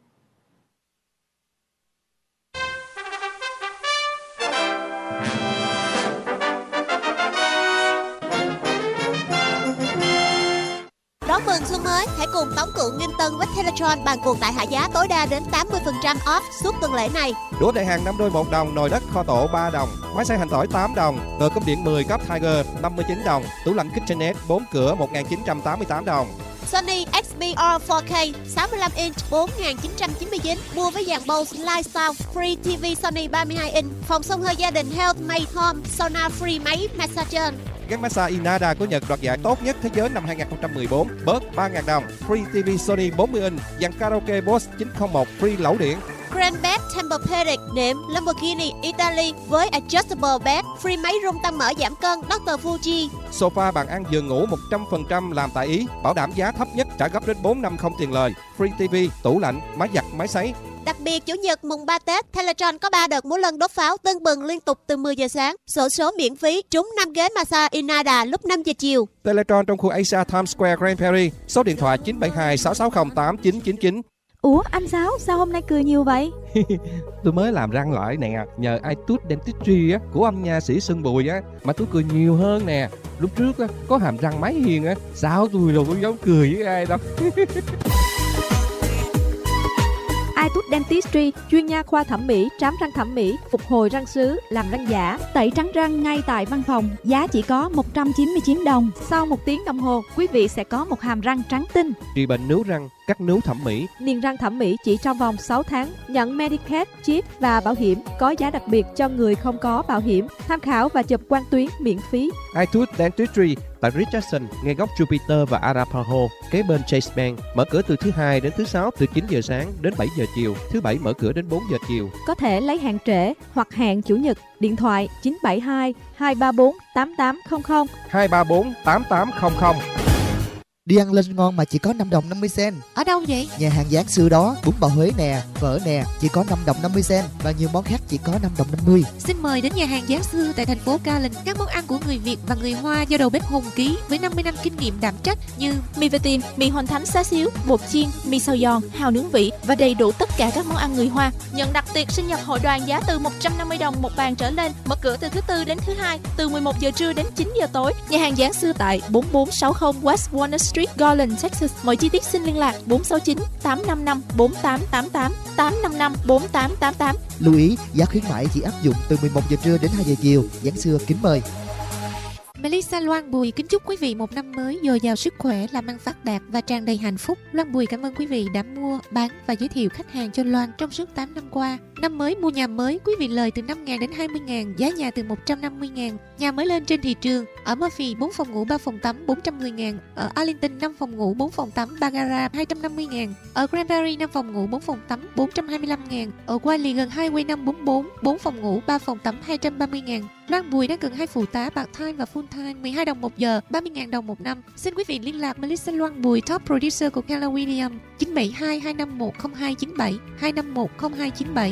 Đón mừng xuân mới, hãy cùng tống cụ Nghinh Tân với Teletron bàn cuộc đại hạ giá tối đa đến tám mươi phần trăm off suốt tuần lễ này. Đũa đại hàng năm đôi một đồng, nồi đất kho tổ ba đồng, máy xay hành tỏi tám đồng, nồi cơm điện mười cấp Tiger năm mươi chín đồng, tủ lạnh KitchenAid bốn cửa một nghìn chín trăm tám mươi tám đồng. Sony ích pê rờ four K sáu mươi lăm inch bốn nghìn chín trăm chín mươi chín mua với dàn Bose Lifestyle, free ti vi Sony ba mươi hai inch, phòng xông hơi gia đình Health Made Home, sauna free máy massage. Gác massage Inada của Nhật đoạt giải tốt nhất thế giới năm hai không một bốn, bớt ba nghìn đồng, free ti vi Sony bốn mươi inch, dàn karaoke Bose chín không một free lẩu điện. Grand Bed Tempur-Pedic nệm Lamborghini Italy với adjustable bed, free máy rung tăng mỡ giảm cân doctor Fuji. Sofa bàn ăn giường ngủ một trăm phần trăm làm tại Ý, bảo đảm giá thấp nhất trả gấp đến bốn năm không tiền lời, free ti vi, tủ lạnh, máy giặt, máy sấy. Đặc biệt Chủ nhật mùng ba Tết, Teletron có ba đợt múa lân đốt pháo tưng bừng liên tục từ mười giờ sáng, xổ số miễn phí, trúng năm ghế massage Inada lúc năm giờ chiều. Teletron trong khu Asia Times Square Grand Prairie, số điện thoại chín bảy hai sáu sáu không tám chín chín chín. Ủa anh Sáu, sao hôm nay cười nhiều vậy? Tôi mới làm răng lại nè, nhờ iTooth Dentistry á, của ông nha sĩ Xuân Bùi á, mà tôi cười nhiều hơn nè. Lúc trước á, có hàm răng máy hiền á, sao tôi đâu có dám cười với ai đâu. iTooth Dentistry, chuyên nha khoa thẩm mỹ, trám răng thẩm mỹ, phục hồi răng sứ, làm răng giả, tẩy trắng răng ngay tại văn phòng, giá chỉ có một trăm chín mươi chín đồng. Sau một tiếng đồng hồ, quý vị sẽ có một hàm răng trắng tinh. Trị bệnh nướu răng, cắt nướu thẩm mỹ, niềng răng thẩm mỹ chỉ trong vòng sáu tháng, nhận Medicaid, chip và bảo hiểm, có giá đặc biệt cho người không có bảo hiểm. Tham khảo và chụp quang tuyến miễn phí. iTooth Dentistry tại Richardson, ngay góc Jupiter và Arapaho, kế bên Chase Bank, mở cửa từ thứ hai đến thứ sáu từ chín giờ sáng đến bảy giờ chiều, thứ bảy mở cửa đến bốn giờ chiều. Có thể lấy hàng trễ hoặc hẹn chủ nhật. Điện thoại chín bảy hai hai ba bốn tám tám không không hai ba bốn tám tám không không. Đi ăn lên ngon mà chỉ có năm đồng năm mươi sen. Ở đâu vậy? Nhà hàng Giáng Sư đó, bún bò Huế nè, phở nè, chỉ có năm đồng năm mươi sen và nhiều món khác chỉ có năm đồng năm mươi. Xin mời đến nhà hàng Giáng Sư tại thành phố Calen. Các món ăn của người Việt và người Hoa do đầu bếp Hùng ký với năm mươi năm kinh nghiệm đảm trách như mì về tim, mì hoành thánh xá xíu, bột chiên, mì xào giòn, hàu nướng vị và đầy đủ tất cả các món ăn người Hoa. Nhận đặt tiệc sinh nhật hội đoàn giá từ một trăm năm mươi đồng một bàn trở lên. Mở cửa từ thứ tư đến thứ hai, từ mười một giờ trưa đến chín giờ tối. Nhà hàng Giáng Sư tại bốn bốn sáu không West Walnut Street, Garland, Texas. Mọi chi tiết xin liên lạc bốn sáu chín tám năm năm bốn tám tám tám tám năm năm bốn tám tám tám. Lưu ý, giá khuyến mãi chỉ áp dụng từ mười một giờ trưa đến hai giờ chiều. Giáng Sư kính mời. Melissa Loan Bùi kính chúc quý vị một năm mới dồi dào sức khỏe, làm ăn phát đạt và tràn đầy hạnh phúc. Loan Bùi cảm ơn quý vị đã mua, bán và giới thiệu khách hàng cho Loan trong suốt tám năm qua. Năm mới mua nhà mới, quý vị lời từ năm nghìn đến hai mươi nghìn, giá nhà từ một trăm năm mươi nghìn. Nhà mới lên trên thị trường, ở Murphy bốn phòng ngủ ba phòng tắm bốn trăm mười nghìn, ở Arlington năm phòng ngủ bốn phòng tắm ba gara hai trăm năm mươi nghìn, ở Granbury năm phòng ngủ bốn phòng tắm bốn trăm hai mươi lăm nghìn, ở Wiley gần Highway năm bốn bốn bốn phòng ngủ ba phòng tắm hai trăm ba mươi nghìn. Loan Bùi đang cần hai phụ tá part time và full time, mười hai đồng một giờ, ba mươi nghìn đồng một năm. Xin quý vị liên lạc Melissa Loan Bùi, top producer của Keller Williams, chín bảy hai hai năm một không hai chín bảy, hai năm một không hai chín bảy.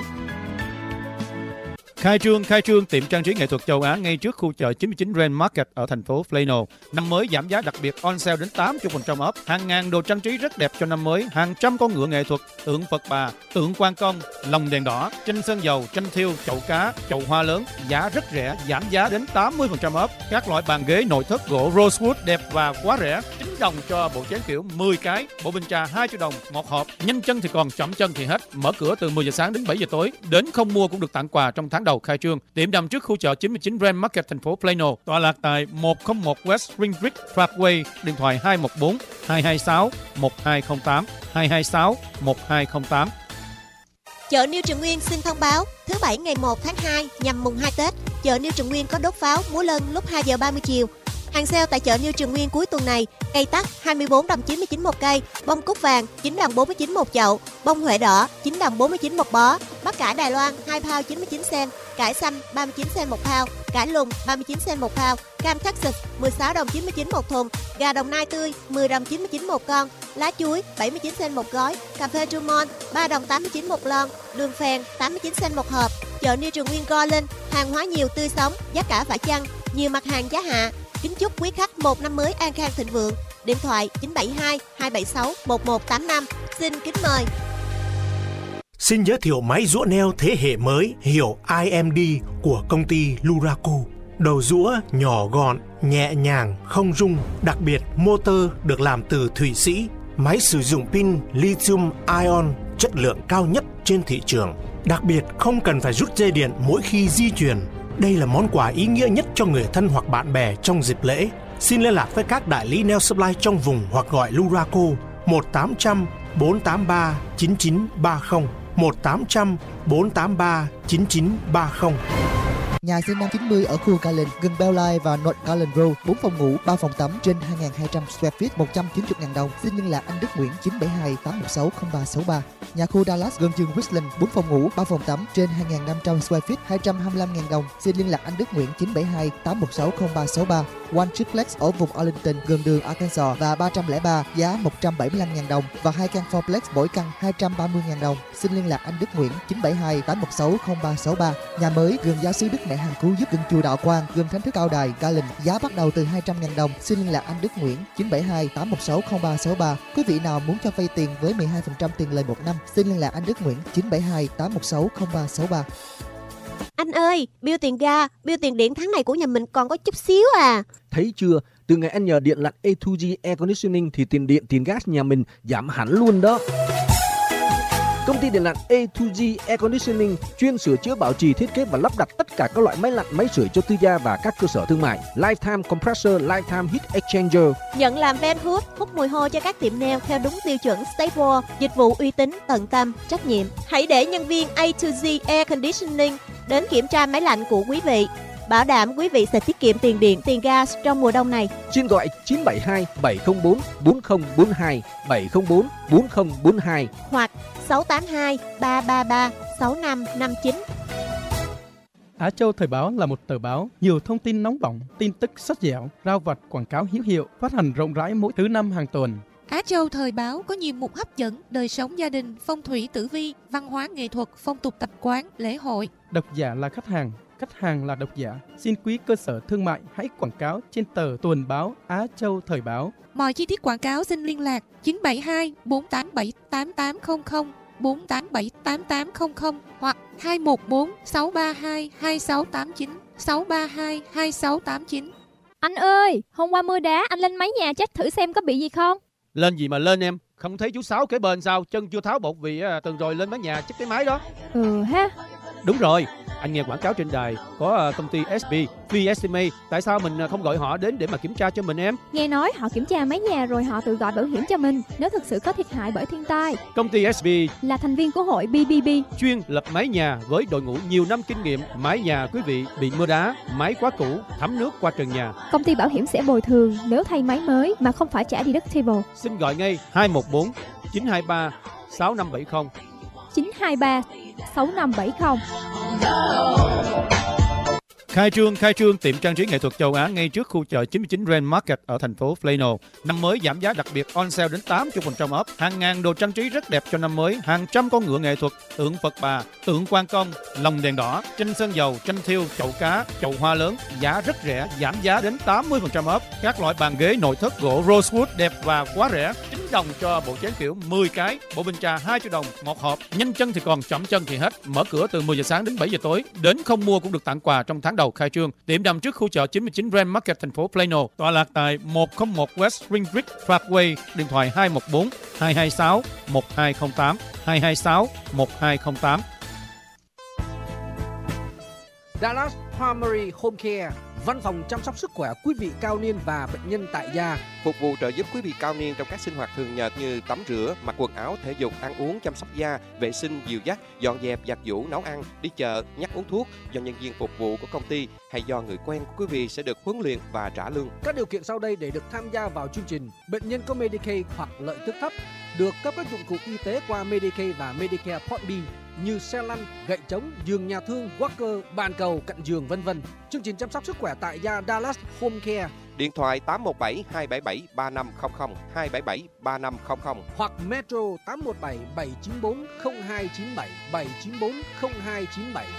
Khai trương, khai trương tiệm trang trí nghệ thuật châu Á ngay trước khu chợ chín mươi chín Grand Market ở thành phố Plano. Năm mới giảm giá đặc biệt on sale đến tám mươi phần trăm off. Hàng ngàn đồ trang trí rất đẹp cho năm mới. Hàng trăm con ngựa nghệ thuật, tượng Phật Bà, tượng Quan Công, lồng đèn đỏ, tranh sơn dầu, tranh thiêu, chậu cá, chậu hoa lớn. Giá rất rẻ, giảm giá đến tám mươi phần trăm off. Các loại bàn ghế nội thất gỗ rosewood đẹp và quá rẻ. chín đồng cho bộ chén kiểu mười cái. Bộ bình trà hai triệu đồng một hộp. Nhanh chân thì còn, chậm chân thì hết. Mở cửa từ mười giờ sáng đến bảy giờ tối. Đến không mua cũng được tặng quà trong tháng đầu khai trương. Tiệm nằm trước khu chợ chín mươi chín Grand Market thành phố Plano, tọa lạc tại một không một West Spring Creek Parkway, điện thoại hai một bốn hai hai sáu một hai không tám, hai hai sáu một hai không tám. Chợ New Trường Nguyên xin thông báo, thứ Bảy ngày một tháng hai nhằm mùng hai Tết, chợ New Trường Nguyên có đốt pháo múa lân lúc hai giờ ba mươi chiều. Hàng sale tại chợ New Trường Nguyên cuối tuần này: cây tắc hai mươi bốn đồng chín mươi chín một cây, bông cúc vàng chín đồng bốn mươi chín một chậu, bông huệ đỏ chín đồng bốn mươi chín một bó, bắp cải Đài Loan hai pound chín mươi chín cent, cải xanh ba mươi chín cent một pound, cải lùng ba mươi chín cent một pound, cam Texas mười sáu đồng chín mươi chín một thùng, gà Đồng Nai tươi mười đồng chín mươi chín một con, lá chuối bảy mươi chín cent một gói, cà phê Drummond ba đồng tám mươi chín một lon, đường phèn tám mươi chín cent một hộp. Chợ New Trường Nguyên Garland, hàng hóa nhiều tươi sống, giá cả phải chăng, nhiều mặt hàng giá hạ. Kính chúc quý khách một năm mới an khang thịnh vượng. Điện thoại chín bảy hai hai bảy sáu một một tám năm. Xin kính mời. Xin giới thiệu máy giũa neo thế hệ mới hiệu i em đê của công ty Luraco. Đầu giũa nhỏ gọn, nhẹ nhàng, không rung. Đặc biệt, motor được làm từ Thụy Sĩ. Máy sử dụng pin lithium ion chất lượng cao nhất trên thị trường. Đặc biệt, không cần phải rút dây điện mỗi khi di chuyển. Đây là món quà ý nghĩa nhất cho người thân hoặc bạn bè trong dịp lễ. Xin liên lạc với các đại lý Nail Supply trong vùng hoặc gọi Luraco một tám trăm bốn tám ba chín chín ba không, một tám trăm bốn tám ba chín chín ba không. Nhà sinh năm chín mươi ở khu Garland, gần Bellline và North Garland Road, bốn phòng ngủ, ba phòng tắm trên hai nghìn hai trăm square feet, một trăm chín mươi nghìn đồng. Xin liên lạc anh Đức Nguyễn chín bảy hai tám một sáu không ba sáu ba. Nhà khu Dallas gần trường Richland, bốn phòng ngủ, ba phòng tắm trên hai nghìn năm trăm square feet, hai trăm hai mươi lăm nghìn đồng. Xin liên lạc anh Đức Nguyễn chín bảy hai tám một sáu không ba sáu ba. One Triplex ở vùng Arlington gần đường Arkansas và ba trăm lẻ ba, giá một trăm bảy mươi lăm nghìn đồng, và hai căn fourplex mỗi căn hai trăm ba mươi nghìn đồng. Xin liên lạc anh Đức Nguyễn chín bảy hai tám một sáu không ba sáu ba. Nhà mới gần giáo xứ Đức Mẹ Hàng Cứu Giúp gần chùa Đạo Quang, gần thánh thức Cao Đài Garland, giá bắt đầu từ hai trăm nghìn đồng. Xin liên lạc anh Đức Nguyễn chín bảy hai tám một sáu không ba sáu ba. Quý vị nào muốn cho vay tiền với mười hai phần trăm tiền lời một năm, xin liên lạc anh Đức Nguyễn chín bảy hai tám một sáu không ba sáu ba. Anh ơi, bill tiền ga, bill tiền điện tháng này của nhà mình còn có chút xíu à. Thấy chưa, từ ngày anh nhờ điện lạnh a hai giê Air Conditioning thì tiền điện, tiền gas nhà mình giảm hẳn luôn đó. Công ty điện lạnh a hai giê Air Conditioning chuyên sửa chữa, bảo trì, thiết kế và lắp đặt tất cả các loại máy lạnh, máy sưởi cho tư gia và các cơ sở thương mại. Lifetime Compressor, Lifetime Heat Exchanger. Nhận làm vent hút, hút mùi hôi cho các tiệm nail theo đúng tiêu chuẩn Staple. Dịch vụ uy tín, tận tâm, trách nhiệm. Hãy để nhân viên a hai giê Air Conditioning đến kiểm tra máy lạnh của quý vị, bảo đảm quý vị sẽ tiết kiệm tiền điện, tiền gas trong mùa đông này. Xin gọi chín bảy hai bảy không bốn bốn không bốn hai, bảy không bốn bốn không bốn hai hoặc sáu tám hai ba ba ba sáu năm năm chín. Á Châu Thời báo là một tờ báo nhiều thông tin nóng bỏng, tin tức sắt dẻo, rao vặt, quảng cáo hữu hiệu, phát hành rộng rãi mỗi thứ năm hàng tuần. Á Châu Thời báo có nhiều mục hấp dẫn: đời sống gia đình, phong thủy tử vi, văn hóa nghệ thuật, phong tục tập quán, lễ hội. Độc giả là khách hàng, khách hàng là độc giả. Xin quý cơ sở thương mại hãy quảng cáo trên tờ tuần báo Á Châu Thời báo. Mọi chi tiết quảng cáo xin liên lạc chín bảy hai bốn tám bảy tám tám không không, bốn tám bảy tám tám không không hoặc hai một bốn sáu ba hai hai sáu tám chín, sáu ba hai hai sáu tám chín. Anh ơi, hôm qua mưa đá, anh lên mái nhà check thử xem có bị gì không? Lên gì mà lên em? Không thấy chú Sáu kế bên sao? Chân chưa tháo bột vì à, tuần rồi lên mái nhà check cái máy đó. Ừ ha. Đúng rồi, Anh nghe quảng cáo trên đài có công ty ét bê, Fee Estimate. Tại sao mình không gọi họ đến để mà kiểm tra cho mình em? Nghe nói họ kiểm tra mái nhà rồi họ tự gọi bảo hiểm cho mình nếu thực sự có thiệt hại bởi thiên tai. Công ty ét bê là thành viên của hội bê bê bê, chuyên lập mái nhà với đội ngũ nhiều năm kinh nghiệm. Mái nhà quý vị bị mưa đá, mái quá cũ, thấm nước qua trần nhà. Công ty bảo hiểm sẽ bồi thường nếu thay mái mới mà không phải trả deductible. Xin gọi ngay hai một bốn chín hai ba sáu năm bảy không. chín hai ba sáu năm bảy không. Khai trương, khai trương tiệm trang trí nghệ thuật châu Á ngay trước khu chợ chín mươi chín Grand Market ở thành phố Plano. Năm mới giảm giá đặc biệt on sale đến tám mươi phần trăm off. Hàng ngàn đồ trang trí rất đẹp cho năm mới. Hàng trăm con ngựa nghệ thuật, tượng Phật Bà, tượng Quan Công, lồng đèn đỏ, tranh sơn dầu, tranh thiêu, chậu cá, chậu hoa lớn. Giá rất rẻ, giảm giá đến tám mươi phần trăm off. Các loại bàn ghế nội thất gỗ rosewood đẹp và quá rẻ. chín đồng cho bộ chén kiểu mười cái. Bộ bình trà hai triệu đồng một hộp. Nhanh chân thì còn, chậm chân thì hết. Mở cửa từ mười giờ sáng đến bảy giờ tối. Đến không mua cũng được tặng quà trong tháng đầu khai trương. Tiệm nằm trước khu chợ chín mươi chín Grand Market thành phố Plano, tọa lạc tại một không một West Spring Creek Parkway, điện thoại hai một bốn hai hai sáu một hai không tám, hai hai sáu một hai không tám. Dallas Primary Home Care, văn phòng chăm sóc sức khỏe quý vị cao niên và bệnh nhân tại gia, phục vụ trợ giúp quý vị cao niên trong các sinh hoạt thường nhật như tắm rửa, mặc quần áo, thể dục, ăn uống, chăm sóc da, vệ sinh, dìu dắt, dọn dẹp, giặt giũ, nấu ăn, đi chợ, nhắc uống thuốc do nhân viên phục vụ của công ty hay do người quen của quý vị sẽ được huấn luyện và trả lương. Các điều kiện sau đây để được tham gia vào chương trình: bệnh nhân có Medicaid hoặc lợi tức thấp, được cấp các dụng cụ y tế qua Medicaid và Medicare Part B như xe lăn, gậy trống, giường nhà thương, walker, bàn cầu, cạnh giường vân vân. Chương trình chăm sóc sức khỏe tại gia Dallas Home Care. Điện thoại tám một bảy hai bảy bảy ba năm không không, hai bảy bảy ba năm không không hoặc Metro tám một bảy bảy chín bốn không hai chín bảy, bảy chín bốn không hai chín bảy.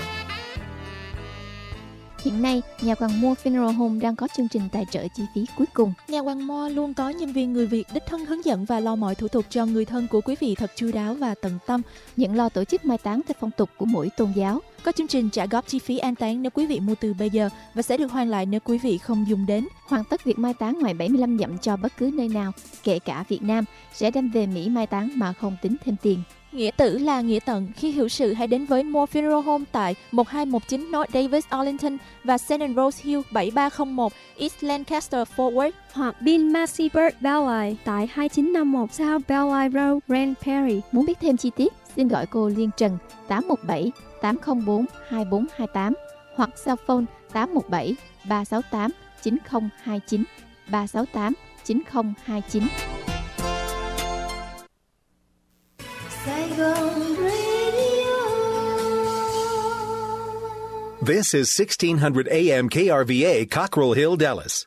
Hiện nay, nhà Hoàng Mo Funeral Home đang có chương trình tài trợ chi phí cuối cùng. Nhà Hoàng Mo luôn có nhân viên người Việt đích thân hướng dẫn và lo mọi thủ tục cho người thân của quý vị thật chu đáo và tận tâm, nhận lo tổ chức mai táng theo phong tục của mỗi tôn giáo. Có chương trình trả góp chi phí an táng nếu quý vị mua từ bây giờ và sẽ được hoàn lại nếu quý vị không dùng đến. Hoàn tất việc mai táng ngoài bảy mươi lăm dặm cho bất cứ nơi nào, kể cả Việt Nam, sẽ đem về Mỹ mai táng mà không tính thêm tiền. Nghĩa tử là nghĩa tận. Khi hữu sự hãy đến với Mo Funeral Home tại một hai một chín North Davis, Arlington và Saint Rose Hill bảy ba không một East Lancaster, Fort Worth, hoặc Bin Masseyburg Belleye tại hai chín năm một South Belleye Road, Grand Prairie. Muốn biết thêm chi tiết, xin gọi cô Liên Trần tám một bảy tám không bốn hai bốn hai tám hoặc cell phone tám một bảy ba sáu tám chín không hai chín, ba sáu tám chín không hai chín. This is sixteen hundred A M K R V A, Cockrell Hill, Dallas.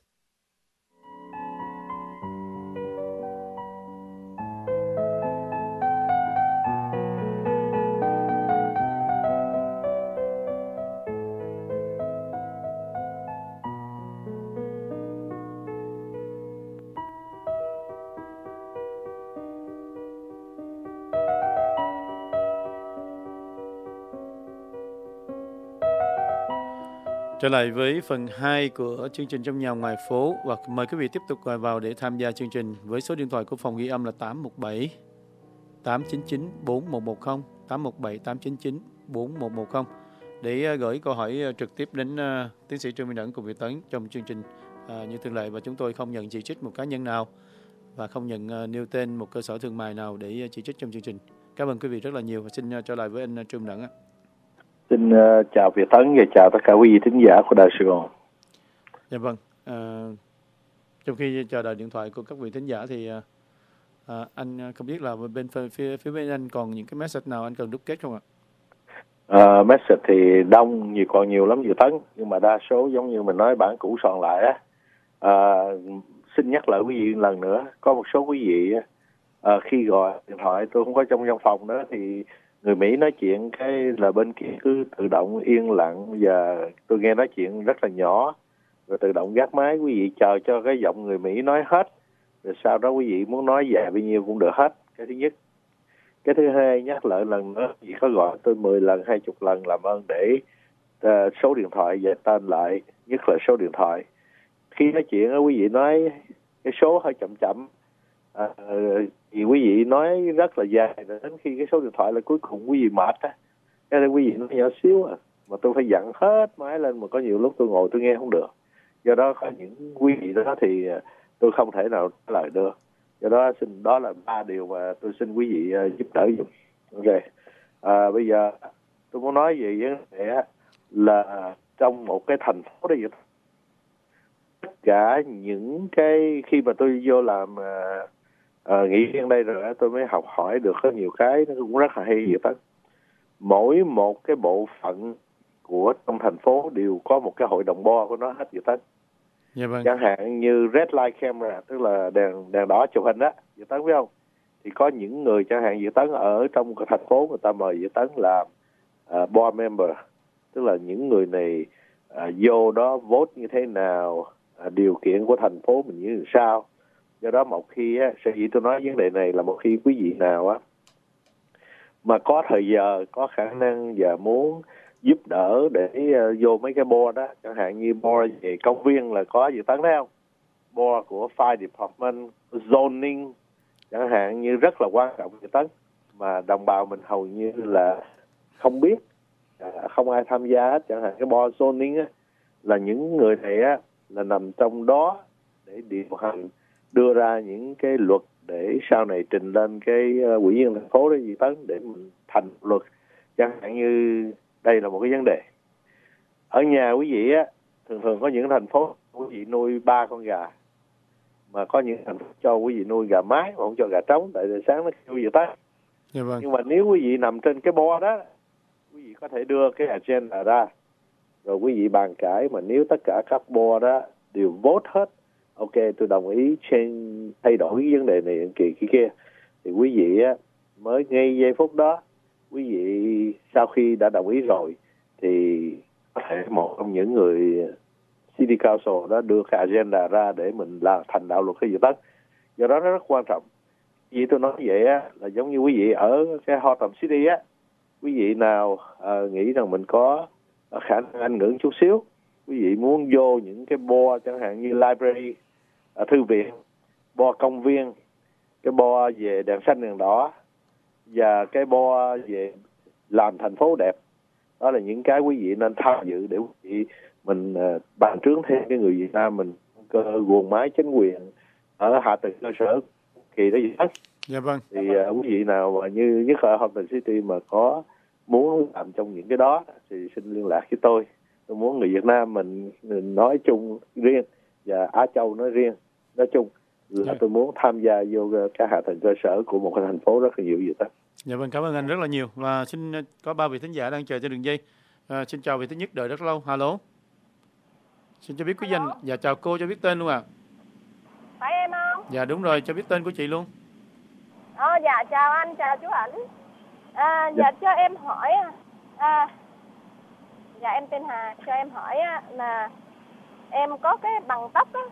Trở lại với phần hai của chương trình Trong Nhà Ngoài Phố, và mời quý vị tiếp tục gọi vào để tham gia chương trình với số điện thoại của phòng ghi âm là tám một bảy tám chín chín bốn một một không, tám một bảy tám chín chín bốn một một không để gửi câu hỏi trực tiếp đến uh, tiến sĩ Trương Minh Ẩn cùng Việt Tấn trong chương trình uh, như thường lệ, và chúng tôi không nhận chỉ trích một cá nhân nào và không nhận uh, nêu tên một cơ sở thương mại nào để uh, chỉ trích trong chương trình. Cảm ơn quý vị rất là nhiều và xin uh, trở lại với anh uh, Trương Minh Ẩn. Xin uh, chào Việt Tấn và chào tất cả quý vị thính giả của Đài Sài Gòn. Dạ vâng. Uh, trong khi chờ đợi điện thoại của các vị thính giả thì uh, uh, anh không biết là bên phía, phía bên anh còn những cái message nào anh cần đúc kết không ạ? Uh, message thì đông, nhiều còn nhiều lắm Việt Tấn, nhưng mà đa số giống như mình nói bản cũ soạn lại á. Uh, xin nhắc lại quý vị lần nữa, có một số quý vị uh, khi gọi điện thoại tôi không có trong văn phòng nữa thì người Mỹ nói chuyện cái là bên kia cứ tự động yên lặng và tôi nghe nói chuyện rất là nhỏ rồi tự động gác máy. Quý vị chờ cho cái giọng người Mỹ nói hết rồi sau đó quý vị muốn nói dài bao nhiêu cũng được hết. Cái thứ nhất. Cái thứ hai, nhắc lại lần nữa, quý vị có gọi tôi mười lần, hai mươi lần làm ơn để uh, số điện thoại và tên lại, nhất là số điện thoại. Khi nói chuyện quý vị nói cái số hơi chậm chậm. À, vì quý vị nói rất là dài đến khi cái số điện thoại là cuối cùng quý vị mệt á, cái này quý vị nói nhỏ xíu à, mà tôi phải dặn hết máy lên, mà có nhiều lúc tôi ngồi tôi nghe không được. Do đó có những quý vị đó thì tôi không thể nào trả lời được. Do đó xin đó là ba điều mà tôi xin quý vị uh, giúp đỡ dùm. Ok. À, bây giờ tôi muốn nói về vấn đề là trong một cái thành phố đó, tất cả những cái khi mà tôi vô làm uh, uh, nghị viên đây rồi, tôi mới học hỏi được có nhiều cái nó cũng rất là hay vậy đó. Mỗi một cái bộ phận của trong thành phố đều có một cái hội đồng bo của nó hết vậy đó. Dạ vâng. Chẳng hạn như red light camera, tức là đèn đèn đỏ chụp hình đó, Dự Tấn biết không? Thì có những người chẳng hạn Dự Tấn ở trong cái thành phố, người ta mời Dự Tấn làm uh, board member, tức là những người này uh, vô đó vote như thế nào, uh, điều kiện của thành phố mình như sao. Do đó một khi á, sở dĩ tôi nói vấn đề này là một khi quý vị nào á mà có thời giờ, có khả năng và muốn giúp đỡ để uh, vô mấy cái board đó, chẳng hạn như board về công viên là có Dự Tấn đấy không? Board của Fire Department, zoning chẳng hạn như rất là quan trọng Dự Tấn, mà đồng bào mình hầu như là không biết, uh, không ai tham gia hết. Chẳng hạn cái board zoning á, là những người này á là nằm trong đó để điều hành, đưa ra những cái luật để sau này trình lên cái uh, ủy viên thành phố đó Dự Tấn để mình thành luật. Chẳng hạn như đây là một cái vấn đề. Ở nhà quý vị á, thường thường có những thành phố quý vị nuôi ba con gà, mà có những thành phố cho quý vị nuôi gà mái mà không cho gà trống, tại vì sáng nó kêu Dự Tấn. Dạ vâng. Nhưng mà nếu quý vị nằm trên cái bo đó, quý vị có thể đưa cái agenda ra, rồi quý vị bàn cãi, mà nếu tất cả các bo đó đều vote hết, ok tôi đồng ý change, thay đổi cái vấn đề này kỳ kia kia, thì quý vị á, mới ngay giây phút đó, quý vị sau khi đã đồng ý rồi thì có thể một trong những người City Council đó đưa cái agenda ra để mình là thành đạo luật cái Dự Tấn. Do đó nó rất quan trọng. Vì tôi nói vậy á, là giống như quý vị ở cái Hotham City á, quý vị nào uh, nghĩ rằng mình có khả năng Anh ngữ chút xíu, quý vị muốn vô những cái board chẳng hạn như library, uh, thư viện, board công viên, cái board về đèn xanh đèn đỏ, và cái bo về làm thành phố đẹp, đó là những cái quý vị nên tham dự để quý vị mình uh, bàn trướng thêm cái người Việt Nam mình cơ guồng máy chính quyền ở hạ tầng cơ sở kỳ đó gì hết. Dạ vâng. Thì uh, quý vị nào mà như nhất ở Hotham City mà có muốn làm trong những cái đó thì xin liên lạc với tôi. Tôi muốn người Việt Nam mình, mình nói chung riêng và Á Châu nói riêng, nói chung là dạ. Tôi muốn tham gia vô cái hạ tầng cơ sở của một cái thành phố rất là nhiều vậy đó. Dạ vâng, cảm ơn anh rất là nhiều. Và xin có ba vị thính giả đang chờ trên đường dây. À, xin chào vị thứ nhất đợi rất lâu. Alo. Xin cho biết quý danh. Dạ chào cô, cho biết tên luôn ạ. À. Phải em không? Dạ đúng rồi, cho biết tên của chị luôn. Ờ dạ chào anh, chào chú Ảnh. À, dạ, dạ cho em hỏi à, dạ em tên Hà, cho em hỏi là em có cái bằng tóc á,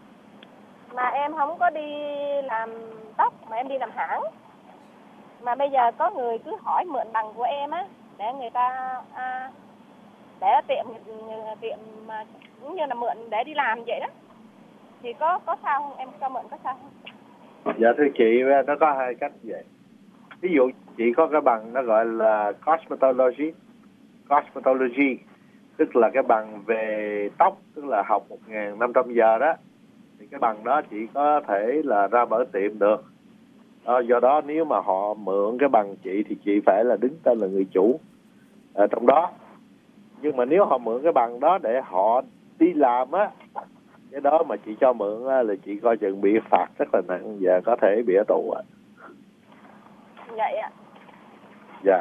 mà em không có đi làm tóc mà em đi làm hãng. Mà bây giờ có người cứ hỏi mượn bằng của em á, để người ta à, để tiệm tiệm mà cũng như là mượn để đi làm vậy đó. Thì có có sao không? Em cho mượn có sao không? Dạ thưa chị, nó có hai cách vậy. Ví dụ chị có cái bằng nó gọi là cosmetology, cosmetology tức là cái bằng về tóc, tức là học một nghìn năm trăm giờ đó, thì cái bằng đó chị có thể là ra mở tiệm được. À, do đó nếu mà họ mượn cái bằng chị thì chị phải là đứng tên là người chủ ở trong đó. Nhưng mà nếu họ mượn cái bằng đó để họ đi làm á, cái đó mà chị cho mượn á, là chị coi chừng bị phạt rất là nặng và có thể bị ở tù ạ. Vậy ạ. Dạ.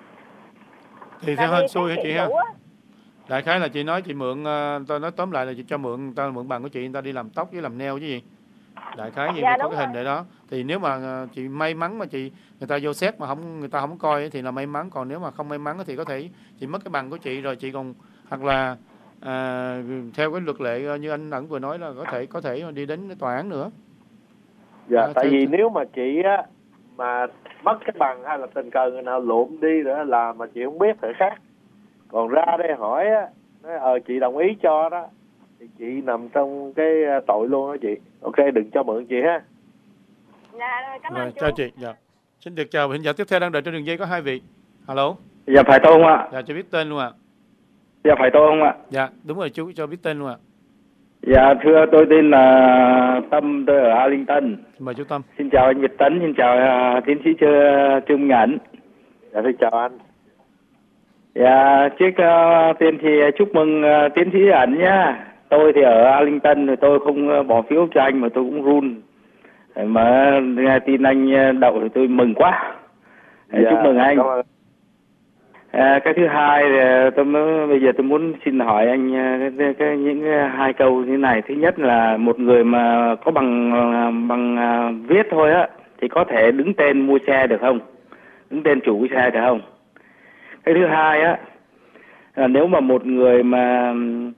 Thì theo hên xui hả chị ha? Đại khái là chị nói chị mượn, tôi nói tóm lại là chị cho mượn, ta mượn bằng của chị, người ta đi làm tóc với làm nail chứ gì. Đại khái gì dạ, có cái hình để đó. Thì nếu mà chị may mắn mà chị người ta vô xét mà không người ta không coi thì là may mắn, còn nếu mà không may mắn thì có thể chị mất cái bằng của chị rồi chị còn hoặc là à, theo cái luật lệ như anh Ẩn vừa nói là có thể có thể đi đến tòa án nữa. Dạ, à, tại theo... vì nếu mà chị á mà mất cái bằng hay là tình cờ người nào lụm đi rồi làm mà chị không biết thì khác. Còn ra đây hỏi á, nói ờ chị đồng ý cho đó thì chị nằm trong cái tội luôn đó chị. Ok, đừng cho mượn chị ha. Dạ, cảm ơn rồi, chú. Chào chị. Dạ. Xin được chào vị khán giả tiếp theo đang đợi trên đường dây có hai vị. Alo. Dạ phải Tôn ạ. Dạ cho biết tên luôn ạ. Dạ phải tôi không ạ? Dạ đúng rồi, chú cho biết tên luôn ạ. Dạ thưa, tôi tên là Tâm, tôi ở Arlington. Mời chú Tâm. Xin chào anh Việt Tấn, xin chào uh, tiến sĩ Trương Nhẫn. Dạ thưa chào anh. Dạ trước uh, tiên thì chúc mừng uh, tiến sĩ Ẩn nhá. Tôi thì ở Arlington thì tôi không uh, bỏ phiếu cho anh mà tôi cũng run. Mà nghe tin anh đậu thì tôi mừng quá. Dạ, chúc mừng anh. À, cái thứ hai là tôi mới, bây giờ tôi muốn xin hỏi anh cái, cái, những cái hai câu như này. Thứ nhất là một người mà có bằng bằng uh, viết thôi á thì có thể đứng tên mua xe được không? Đứng tên chủ cái xe được không? Cái thứ hai á là nếu mà một người mà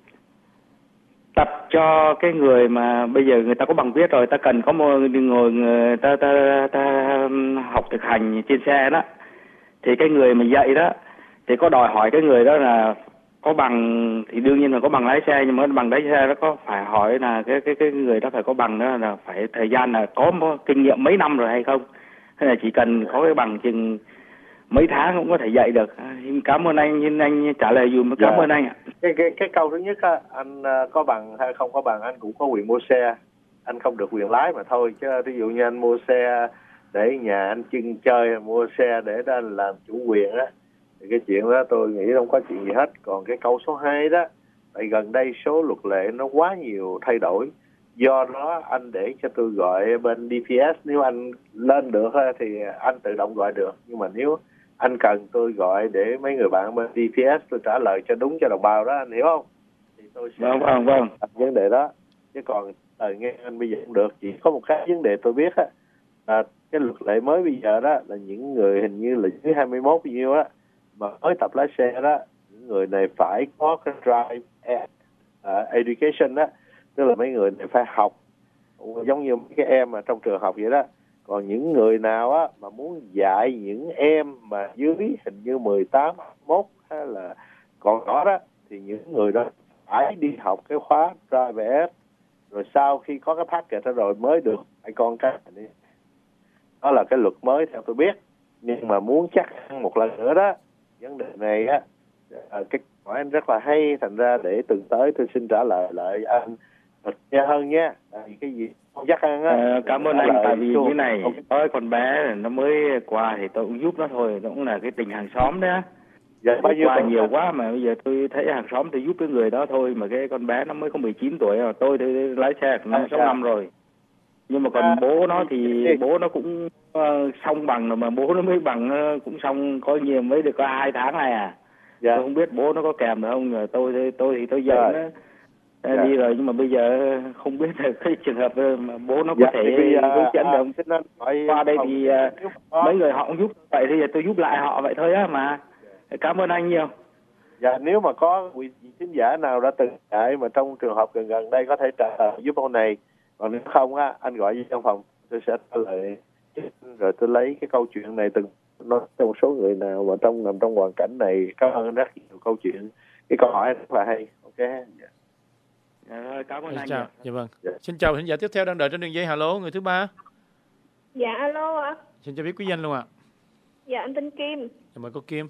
tập cho cái người mà bây giờ người ta có bằng viết rồi, ta cần có một người người ta ta, ta, ta học thực hành trên xe đó, thì cái người mà dạy đó thì có đòi hỏi cái người đó là có bằng, thì đương nhiên là có bằng lái xe, nhưng mà bằng lái xe đó có phải hỏi là cái cái cái người đó phải có bằng đó là phải thời gian là có kinh nghiệm mấy năm rồi hay không, hay là chỉ cần có cái bằng chừng mấy tháng cũng có thể dạy được. Cảm ơn anh, nhưng anh trả lời dùm. Cảm dạ. ơn anh ạ. Cái cái cái câu thứ nhất á, anh có bằng hay không có bằng anh cũng có quyền mua xe, anh không được quyền lái mà thôi. Chứ ví dụ như anh mua xe để nhà anh chưng chơi, mua xe để đó anh làm chủ quyền á, thì cái chuyện đó tôi nghĩ không có chuyện gì hết. Còn cái câu số hai đó, tại gần đây số luật lệ nó quá nhiều thay đổi, do đó anh để cho tôi gọi bên đê pê ét, nếu anh lên được thì anh tự động gọi được, nhưng mà nếu anh cần tôi gọi để mấy người bạn bên đê pê ét tôi trả lời cho đúng cho đồng bào đó, anh hiểu không? Thì tôi sẽ vâng vâng vâng vấn đề đó. Chứ còn lời nghe anh bây giờ không được. Chỉ có một cái vấn đề tôi biết á, là cái luật lệ mới bây giờ đó là những người hình như là dưới hai mươi mốt bao nhiêu á mà mới tập lái xe đó, những người này phải có cái drive uh, education đó, tức là mấy người này phải học giống như mấy cái em mà trong trường học vậy đó. Còn những người nào á mà muốn dạy những em mà dưới hình như mười tám, mốt hay là còn đó đó, thì những người đó phải đi học cái khóa drive, rồi sau khi có cái package đó rồi mới được ai con cái này. Đó là cái luật mới theo tôi biết. Nhưng mà muốn chắc một lần nữa đó, vấn đề này á, cái hỏi anh rất là hay, thành ra để từ tới tôi xin trả lời lại anh nghe hơn nha. Tại vì cái gì không chắc ăn á. À, cảm ơn anh. Tại vì như này, có con bé nó mới qua thì tôi cũng giúp nó thôi, nó cũng là cái tình hàng xóm đó. Dạ, bao nhiêu qua nhiều quá mà bây giờ tôi thấy hàng xóm tôi giúp cái người đó thôi, mà cái con bé nó mới có mười chín tuổi rồi, tôi thì lái xe năm sáu năm rồi. Nhưng mà còn à, bố nó thì bố nó cũng uh, xong bằng rồi, mà bố nó mới bằng uh, cũng xong có nhiều mới được có hai tháng này à. Dạ. Tôi không biết bố nó có kèm được không, rồi tôi tôi, tôi thì tôi dạy nó dạ. đi rồi, nhưng mà bây giờ không biết là cái trường hợp mà bố nó có dạ, thể hướng dẫn được không. Qua đây thì uh, mấy người họ cũng giúp vậy, thì tôi giúp lại họ vậy thôi á mà. Cảm ơn anh nhiều. Dạ, nếu mà có quý thính giả nào đã từng dạy mà trong trường hợp gần gần đây có thể trả lời giúp ông này. Còn nếu không á, anh gọi về văn phòng, tôi sẽ trả lời, rồi tôi lấy cái câu chuyện này từng nói cho một số người nào mà trong nằm trong hoàn cảnh này. Cảm ơn rất nhiều câu chuyện, cái câu hỏi rất là hay. Ok. Dạ. Dạ, cảm ơn Xin anh. Chào. Dạ vâng. Dạ. Xin chào thính giả tiếp theo đang đợi trên đường dây. Alo, người thứ ba. Dạ alo ạ. Xin cho biết quý danh luôn ạ. Dạ em tên Kim. Dạ mời cô Kim.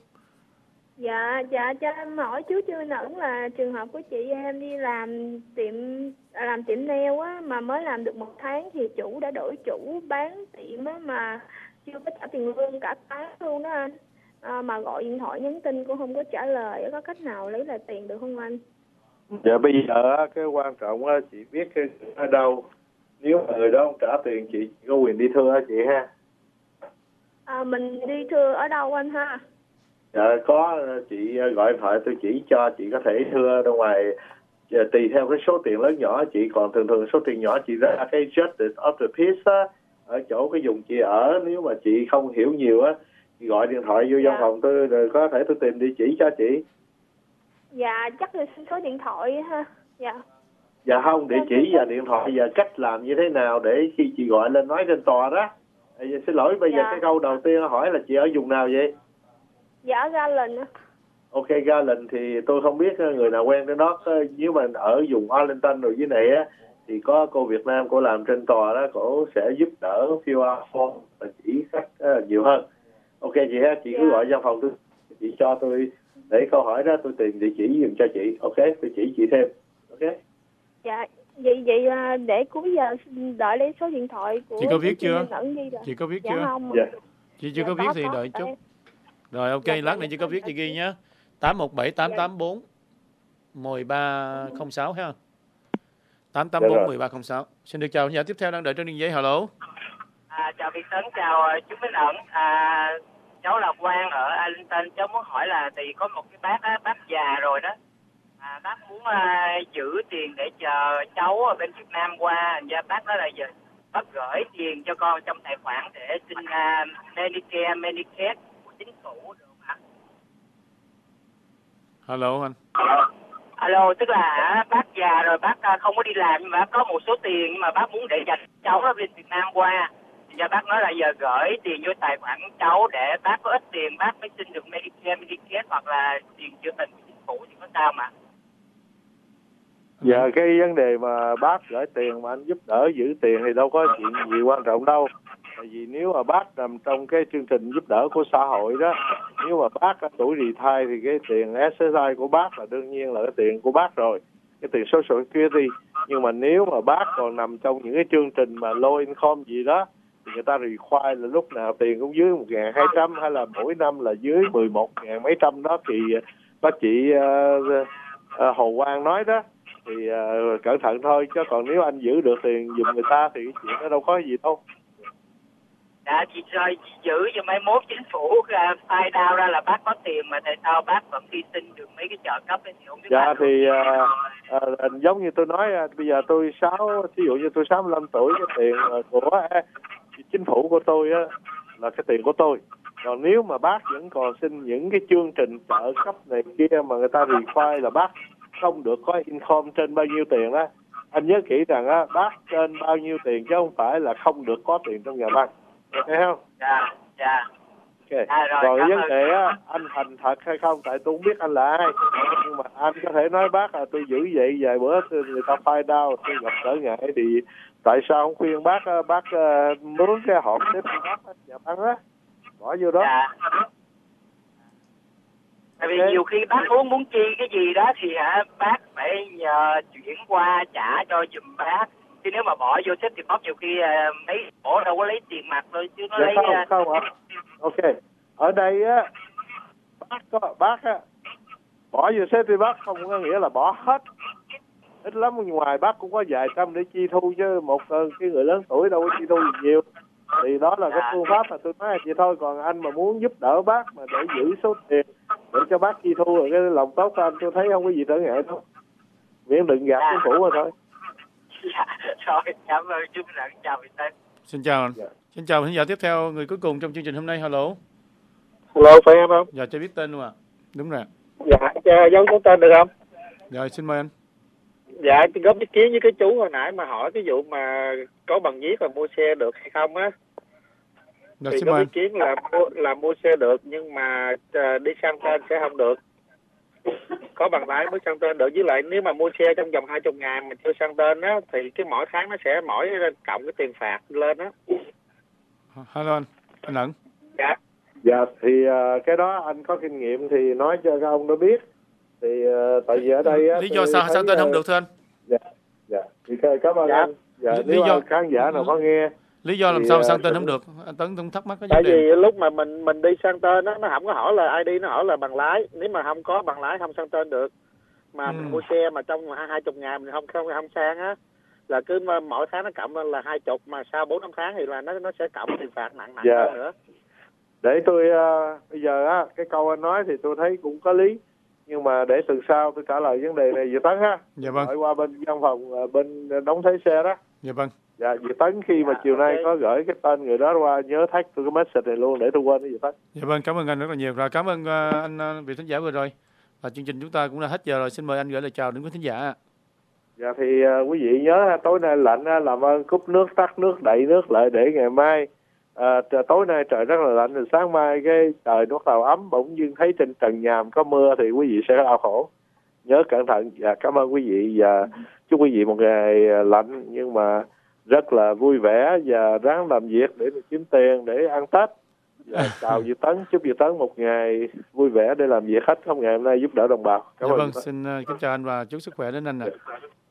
Dạ, dạ cho em hỏi chú Trương Nẫn là trường hợp của chị em đi làm tiệm làm tiệm nail á, mà mới làm được một tháng thì chủ đã đổi chủ bán tiệm á, mà chưa có trả tiền lương cả tháng luôn đó anh. À, mà gọi điện thoại nhắn tin cũng không có trả lời, có cách nào lấy lại tiền được không anh? Dạ bây giờ cái quan trọng á, chị biết cái ở đâu, nếu mà người đó không trả tiền chị có quyền đi thưa chị ha. À, mình đi thưa ở đâu anh ha? Dạ có, chị gọi điện thoại tôi chỉ cho, chị có thể thưa ra ngoài tùy theo cái số tiền lớn nhỏ chị. Còn thường thường số tiền nhỏ chị ra cái Justice of the Peace á, ở chỗ cái vùng chị ở. Nếu mà chị không hiểu nhiều á, chị gọi điện thoại vô dạ. văn phòng tôi rồi có thể tôi tìm địa chỉ cho chị. Dạ chắc là xin số điện thoại ha. Dạ. Dạ không, địa chỉ và điện thoại và cách làm như thế nào để khi chị gọi lên nói trên tòa đó. À, xin lỗi, bây dạ. giờ cái câu đầu tiên hỏi là chị ở vùng nào vậy? Dạ Garland. Ok, Garland thì tôi không biết người nào quen đến đó. Nếu mà ở vùng Arlington rồi dưới này á, thì có cô Việt Nam, cô làm trên tòa đó, cô sẽ giúp đỡ fill out form và chỉ khách uh, nhiều hơn. Ok chị ha, chị dạ. cứ gọi văn phòng tôi, chị cho tôi để câu hỏi đó tôi tìm địa chỉ dùm cho chị. Ok, tôi chỉ chị thêm. Ok. Dạ, vậy vậy để cuối giờ đợi lấy số điện thoại của chị có viết chưa? Rồi. Chị có viết dạ chưa? Không. Dạ. Chị chưa dạ, có viết có, thì có, đợi chút. Em. Rồi ok, dạ, lát nữa chị có viết chị ghi nhé. tám một bảy tám tám bốn một ba không sáu ha. tám tám bốn một ba không sáu. Xin được chào. Nhà tiếp theo đang đợi trên đường dây. Hello. À, chào Việt Tấn, chào chú Minh Ẩn. À, cháu là Quang ở Arlington. Cháu muốn hỏi là thì có một cái bác á, bác già rồi đó. À, bác muốn uh, giữ tiền để chờ cháu ở bên Việt Nam qua. Và bác nói là giờ bác gửi tiền cho con trong tài khoản để xin uh, Medicare, Medicaid của chính phủ được không ạ? Hello anh. Alo, tức là bác già rồi, bác không có đi làm nhưng mà bác có một số tiền nhưng mà bác muốn để dành cháu ở bên Việt Nam qua. Thì bác nói là giờ gửi tiền vô tài khoản cháu để bác có ít tiền bác mới xin được Medicare, Medicaid hoặc là tiền chữa bệnh của chính phủ thì có sao mà? Dạ cái vấn đề mà bác gửi tiền mà anh giúp đỡ giữ tiền thì đâu có chuyện gì quan trọng đâu. Tại vì nếu mà bác nằm trong cái chương trình giúp đỡ của xã hội đó, nếu mà bác ở tuổi retire thì cái tiền ét ét i của bác là đương nhiên là cái tiền của bác rồi, cái tiền Social Security. Nhưng mà nếu mà bác còn nằm trong những cái chương trình mà low income gì đó thì người ta require là lúc nào tiền cũng dưới một nghìn hai trăm hay là mỗi năm là dưới mười một nghìn mấy trăm đó thì bác chị uh, uh, Hồ Quang nói đó thì uh, cẩn thận thôi, chứ còn nếu anh giữ được tiền giùm người ta thì cái chuyện đó đâu có gì đâu. Dạ chị rồi chị giữ cho mấy mốt chính phủ file down ra là bác có tiền mà tại sao bác vẫn đi xin được mấy cái trợ cấp ấy thì không biết. Dạ thì uh, uh, giống như tôi nói uh, bây giờ tôi sáu ví dụ như tôi sáu mươi lăm tuổi, cái tiền uh, của uh, chính phủ của tôi uh, là cái tiền của tôi. Còn nếu mà bác vẫn còn xin những cái chương trình trợ cấp này kia mà người ta require là bác không được có income trên bao nhiêu tiền đó, anh nhớ kỹ rằng á, bác trên bao nhiêu tiền chứ không phải là không được có tiền trong nhà bác, thấy không? Dạ, dạ. Okay. À, rồi, rồi vấn ơn. đề á, anh thành thật hay không, tại tôi không biết anh là ai, nhưng mà anh có thể nói bác là tôi giữ vậy vài bữa người ta phai đau, tôi gặp trở ngại thì tại sao không khuyên bác bác uh, mướn cái hộp xếp bác nhà băng á, bỏ vô đó. Dạ. Tại vì okay. nhiều khi bác muốn muốn chi cái gì đó thì hả bác phải nhờ chuyển qua trả cho giùm bác. Chứ nếu mà bỏ vô xếp thì bóp nhiều khi uh, mấy ổ đâu có lấy tiền mặt thôi chứ nó dạ lấy không, uh... không ạ. Ok. Ở đây á bác có bác á bỏ vô xếp thì bác không có nghĩa là bỏ hết. Ít lắm ngoài bác cũng có vài trăm để chi thu chứ một uh, cái người lớn tuổi đâu có chi thu nhiều. Thì đó là cái phương pháp mà tôi nói vậy thôi. Còn anh mà muốn giúp đỡ bác mà để giữ số tiền để cho bác chi thu rồi cái lòng tốt của anh tôi thấy không có gì trở ngại đâu. Miễn đừng gạt chính phủ mà thôi. Dạ, rồi, cảm ơn chú Lận, chào Việt Tân. Xin chào anh. Dạ. Xin chào khán giả tiếp theo, người cuối cùng trong chương trình hôm nay. Hello. Hello, phải em không? Dạ, cho biết tên luôn ạ. À. Đúng rồi. Dạ, giấu số tên được không? Rồi, xin mời anh. Dạ, tôi góp ý kiến với cái chú hồi nãy mà hỏi cái vụ mà có bằng viết là mua xe được hay không á. Dạ, thì góp ý kiến là mua, là mua xe được nhưng mà uh, đi sang tên sẽ không được. Có bằng lái mới sang tên được, với lại nếu mà mua xe trong vòng hai mươi ngàn mà chưa sang tên á thì cái mỗi tháng nó sẽ mỗi cộng cái tiền phạt lên á. Hello anh, anh Ẩn. Dạ. Dạ thì uh, cái đó anh có kinh nghiệm thì nói cho các ông nó biết. Thì uh, tại vì ở đây á, lý do sao sang tên uh, không được thưa anh? Dạ. Dạ. Thì cảm ơn dạ. anh. Dạ, lý, nếu lý do khán giả nào có nghe. Lý do làm thì, sao sang tên uh, không được? Anh Tấn cũng thắc mắc cái tại vấn đề. vì lúc mà mình mình đi sang tên á, nó không có hỏi là i đê, nó hỏi là bằng lái. Nếu mà không có bằng lái không sang tên được. Mà ừ. mình mua xe mà trong hai mươi ngàn mình không không không sang á, là cứ mỗi tháng nó cộng lên là hai chục, mà sau bốn năm tháng thì là nó nó sẽ cộng tiền phạt nặng nặng dạ. hơn nữa. Để tôi uh, bây giờ á cái câu anh nói thì tôi thấy cũng có lý, nhưng mà để từ sau tôi trả lời vấn đề này Việt Tấn ha. Dạ vâng. Gọi qua bên văn phòng bên đóng thuế xe đó. Dạ vâng. Dạ Việt Tấn khi mà dạ, chiều nay okay. có gửi cái tên người đó qua nhớ thách tôi cái message này luôn để tôi quên cái Việt Tấn. Dạ vâng, cảm ơn anh rất là nhiều. Rồi cảm ơn uh, anh uh, vị thính giả vừa rồi. Và chương trình chúng ta cũng đã hết giờ rồi, xin mời anh gửi lời chào đến quý thính giả. Dạ thì uh, quý vị nhớ tối nay lạnh uh, làm ơn cúp nước, tắt nước, đậy nước lại để ngày mai uh, tối nay trời rất là lạnh, rồi sáng mai cái trời nó bắt đầu ấm, bỗng dưng thấy trên trần nhà có mưa thì quý vị sẽ đau khổ. Nhớ cẩn thận. Dạ cảm ơn quý vị và chúc quý vị một ngày lạnh nhưng mà rất là vui vẻ và ráng làm việc để kiếm tiền để ăn Tết. Dạ, chào Duy Tấn, chúc Duy Tấn một ngày vui vẻ để làm việc khách không ngày hôm nay giúp đỡ đồng bào. Cảm dạ ơn. Vâng, xin uh, kính chào anh và chúc sức khỏe đến anh ạ. À.